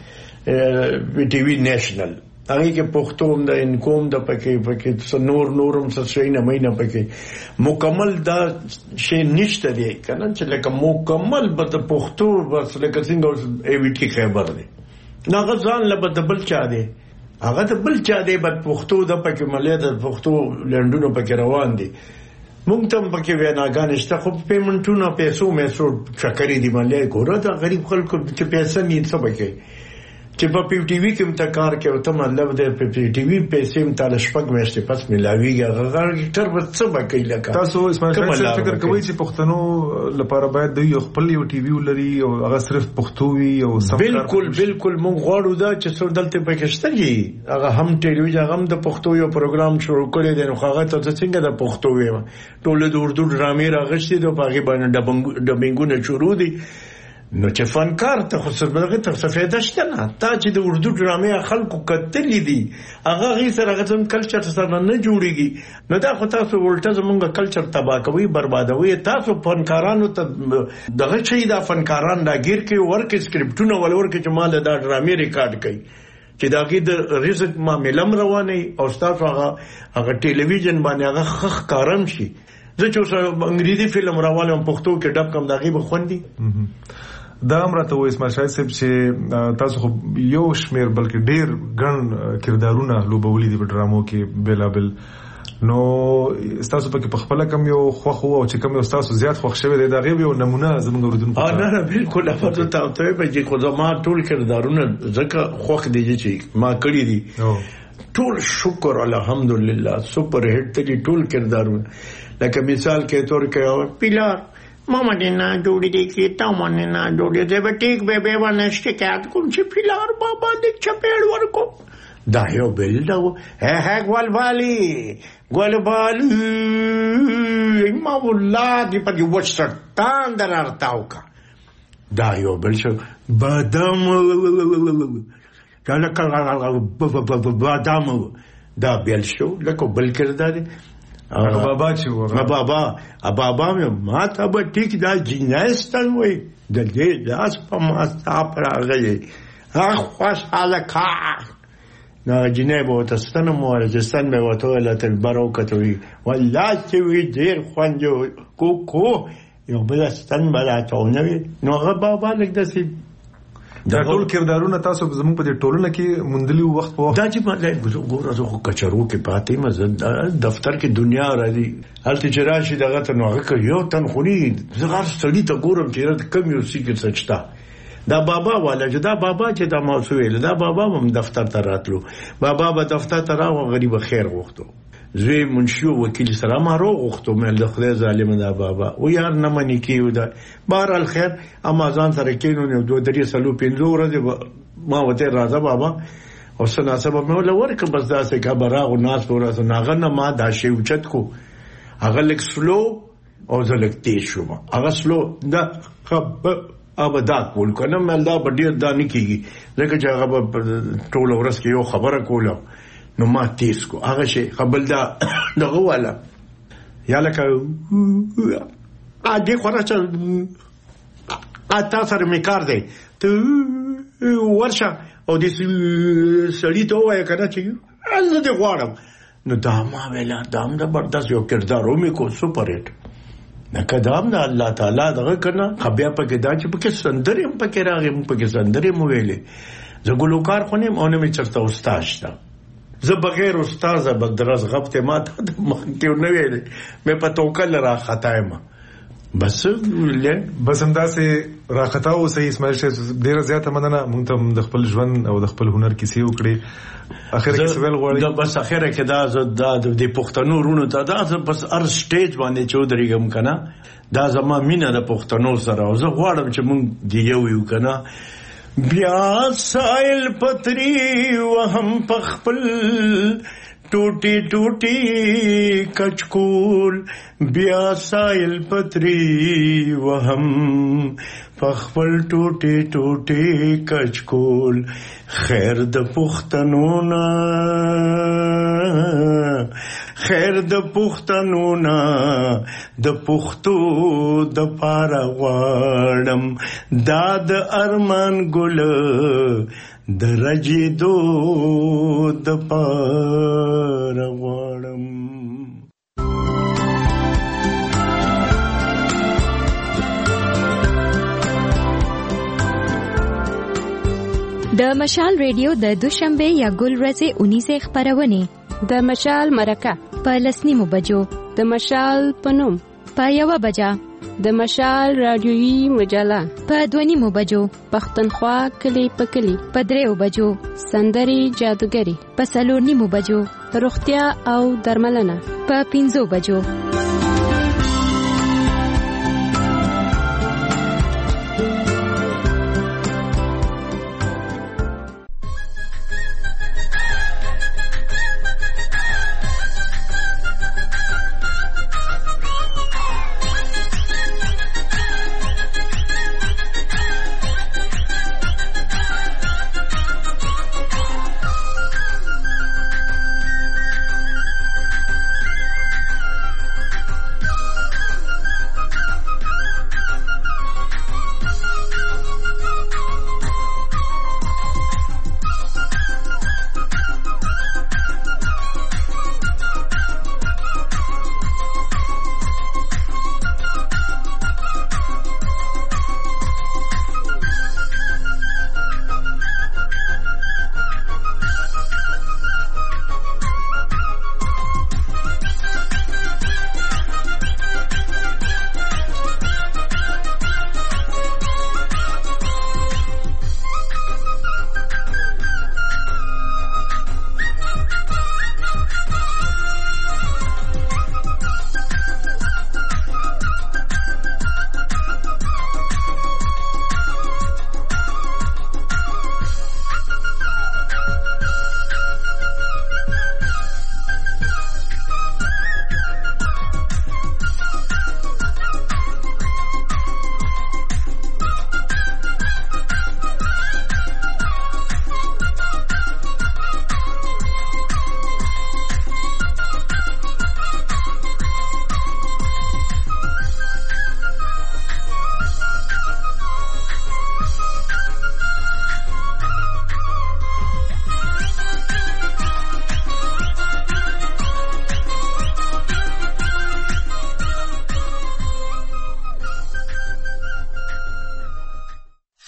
وته پی ټی وی نېشنل هغه کې پښتو هم د انکوم د پکې نورم څه شي نه مې نه پکې مکمل دا شی نشته دی کنه چې لکه مکمل به د پښتو بس لکه څنګه ای وی ټی خبر دی نه غزان له بدبل چا دی هغه ته بل چا دی بد پښتو د پکې ملي د پښتو لندونو پکې روان دي مونږ ته پکې ویناګان شته خو پیمنټونه پیسو مې سو چکرې دی ملي ګوره دا غریب خلکو چې پیسې نه څه پکې چې په پی ټی وی کې متکار کې او ته مطلب د پی ټی وی پیسې متاله شپږ میاشتې پس ملاویږي هغه تر څه بکې لکه تاسو اسماعیل فکر کوئ چې پښتنو لپاره باید د خپل یو ټی وی ولري او هغه صرف پښتو وي او بالکل مونږ غواړو دا چې څو دلته پکشتګي هغه هم ټلویزیون هغه د پښتو یو پروګرام شروع کړی دی نو هغه ته څنګه د پښتو وي ټول د اردو ډرامې راغشتي د باغی باندې ډبنګونه شروع دي نو چې فنکار ته خو سربرغه ته څه شته نه تا چې د اردو ډرامې خلکو کتلې دي هغه غي سره غزم کلچر سره نه جوړيږي نو دا خو تاسو ولټه زمونږ کلچر تباہ کوي بربادوي تاسو فنکارانو ته دغه شي دا فنکاران دا گیر کې ورک سکرپټونه ولور کې چې مال دا ډرامې ریکارډ کوي چې دا کې د رزق معاملې رواني او تاسو هغه ټلویزیون باندې هغه خخ کارم شي زه چې انګریزي فلم راوالم پښتو کې ډب کم داغي بخوندي دا امرته و اسماعیل شاهد صاحب چې تاسو خو یو شمیر بلکې ډیر ګڼ کردارونه لوبولي دي په ډرامو کې بلابل نو تاسو په خپل کم یو خو او چې کم یو تاسو زیات خوښ شوی دی دا غیب یو نمونه زموږ اوردونکو نه بالکل افته ته به چې خو ما ټول کردارونه ځکه خوښ دي چې ما کړی دي ټول شکر الحمدلله سپر هټ دي ټول کردارونه لکه مثال کې تور کې پیلار ماما دینا جوړی دی کې تا مونږ نه جوړی دی به ټیک به باندې شکایت کوم چې پیلار بابا دې چپېړ ورکو دا یو بل دا هه ګلبالي ما ولادي په دې وچټان درارتاو کا دا یو بل شو بادام کله بادام دا بل شو لکه بل کړه دا بابا چې وره بابا ما ته به ټیک دا جناستان وای د دې لاس په ما صاحب راغلی خوشاله کا نا جناب وتستن مورجستان به وته لته برکتوي والله چې وی ډیر خوانجو کو یو بل ستن بلاتونه نو هغه بابا لګ دسي دا ټول کردارونه تاسو زموږ په دې ټولنه کې مندلي وخت په وخت دا چې ما ګوره زه خو کچرو کې پاتې مزه دفتر کې دنیا راځي هلته چې راشي دغه ته نو هغه یو تن خوري زغار سړی ته ګورم چې رات کم یو سیګر سچتا دا بابا والا چې دا بابا چې دا موضوع دا بابا هم دفتر ته راتلو بابا به دفتر ته راو غریب خیر غوښتو زوی منشیو وکیل سره ما رو غوښتو مې د خدای ظالم دا بابا او یار نه منی کیو دا بهر الخير امازان سره کینو نو 2 سالو 15 ورځې ما وته راځه بابا او سنا سبب مې ول ورکه بس دا څه کا براغ ناس ورته ناغه نه ما دا شی اوچت کو هغه لیک سلو او زلک تیز شو هغه سلو دا ابدا کول کنه مې دا بډیر دانی کیږي لکه چې هغه ټول ورځ کې یو خبره کوله نو ما تیز کو هغه شي قبل دا دغه والا یا لکه اګه خورچ اته سره مې کار دی ته ورشه او دې سړی ته وای کنه چې زه دې غواړم نو دا ما ویلا دام دا برداشت یو کردارو مې کو سپر هټ نه کدام دا الله تعالی دغه کنه بیا پکې دا چې پکې سندرې پکې راغې پکې سندرې مو ویلې زه ګلوکار خو نه مونږ مې چرته استاد شته زه بغیر استاد بدرز غبطه ما ته مخکې نه ویلې مې په توکل را خطایم بس همدا سه راخطاو صحیح اسماعیل شه ډیر زیاته مننه مونږ ته د خپل ژوند او د خپل هنر کیسې وکړي اخر کې سوال غواړي دا بس اخر کې دا د پښتنو رونو ته دا بس ار سټیج باندې چودريګم کنه دا زما مینه د پښتنو سره او زه غواړم چې مونږ دی یو کنه بیا سایل پتری وهم پخپل ټوټي ټوټي کچکول بیا سایل پتری وهم پخپل ټوټي ټوټي کچکول خیر د پښتنو نا خیر د پښتنو نا د پښتو د پاره غواړم داد ارمان ګل درجه دو د پاره غواړم د مشال ریډیو د دوشنبه یا ګل ورځې 19 خبرونه د مشال مرکه په لسنیمو بجو د مشال پنوم په 1 بجا د مشال رادیوي مجله په 2 بجو پښتونخوا کلی په کلی په 3 بجو سندري جادوګری په 4 بجو روغتیا او درملنه په 5 بجو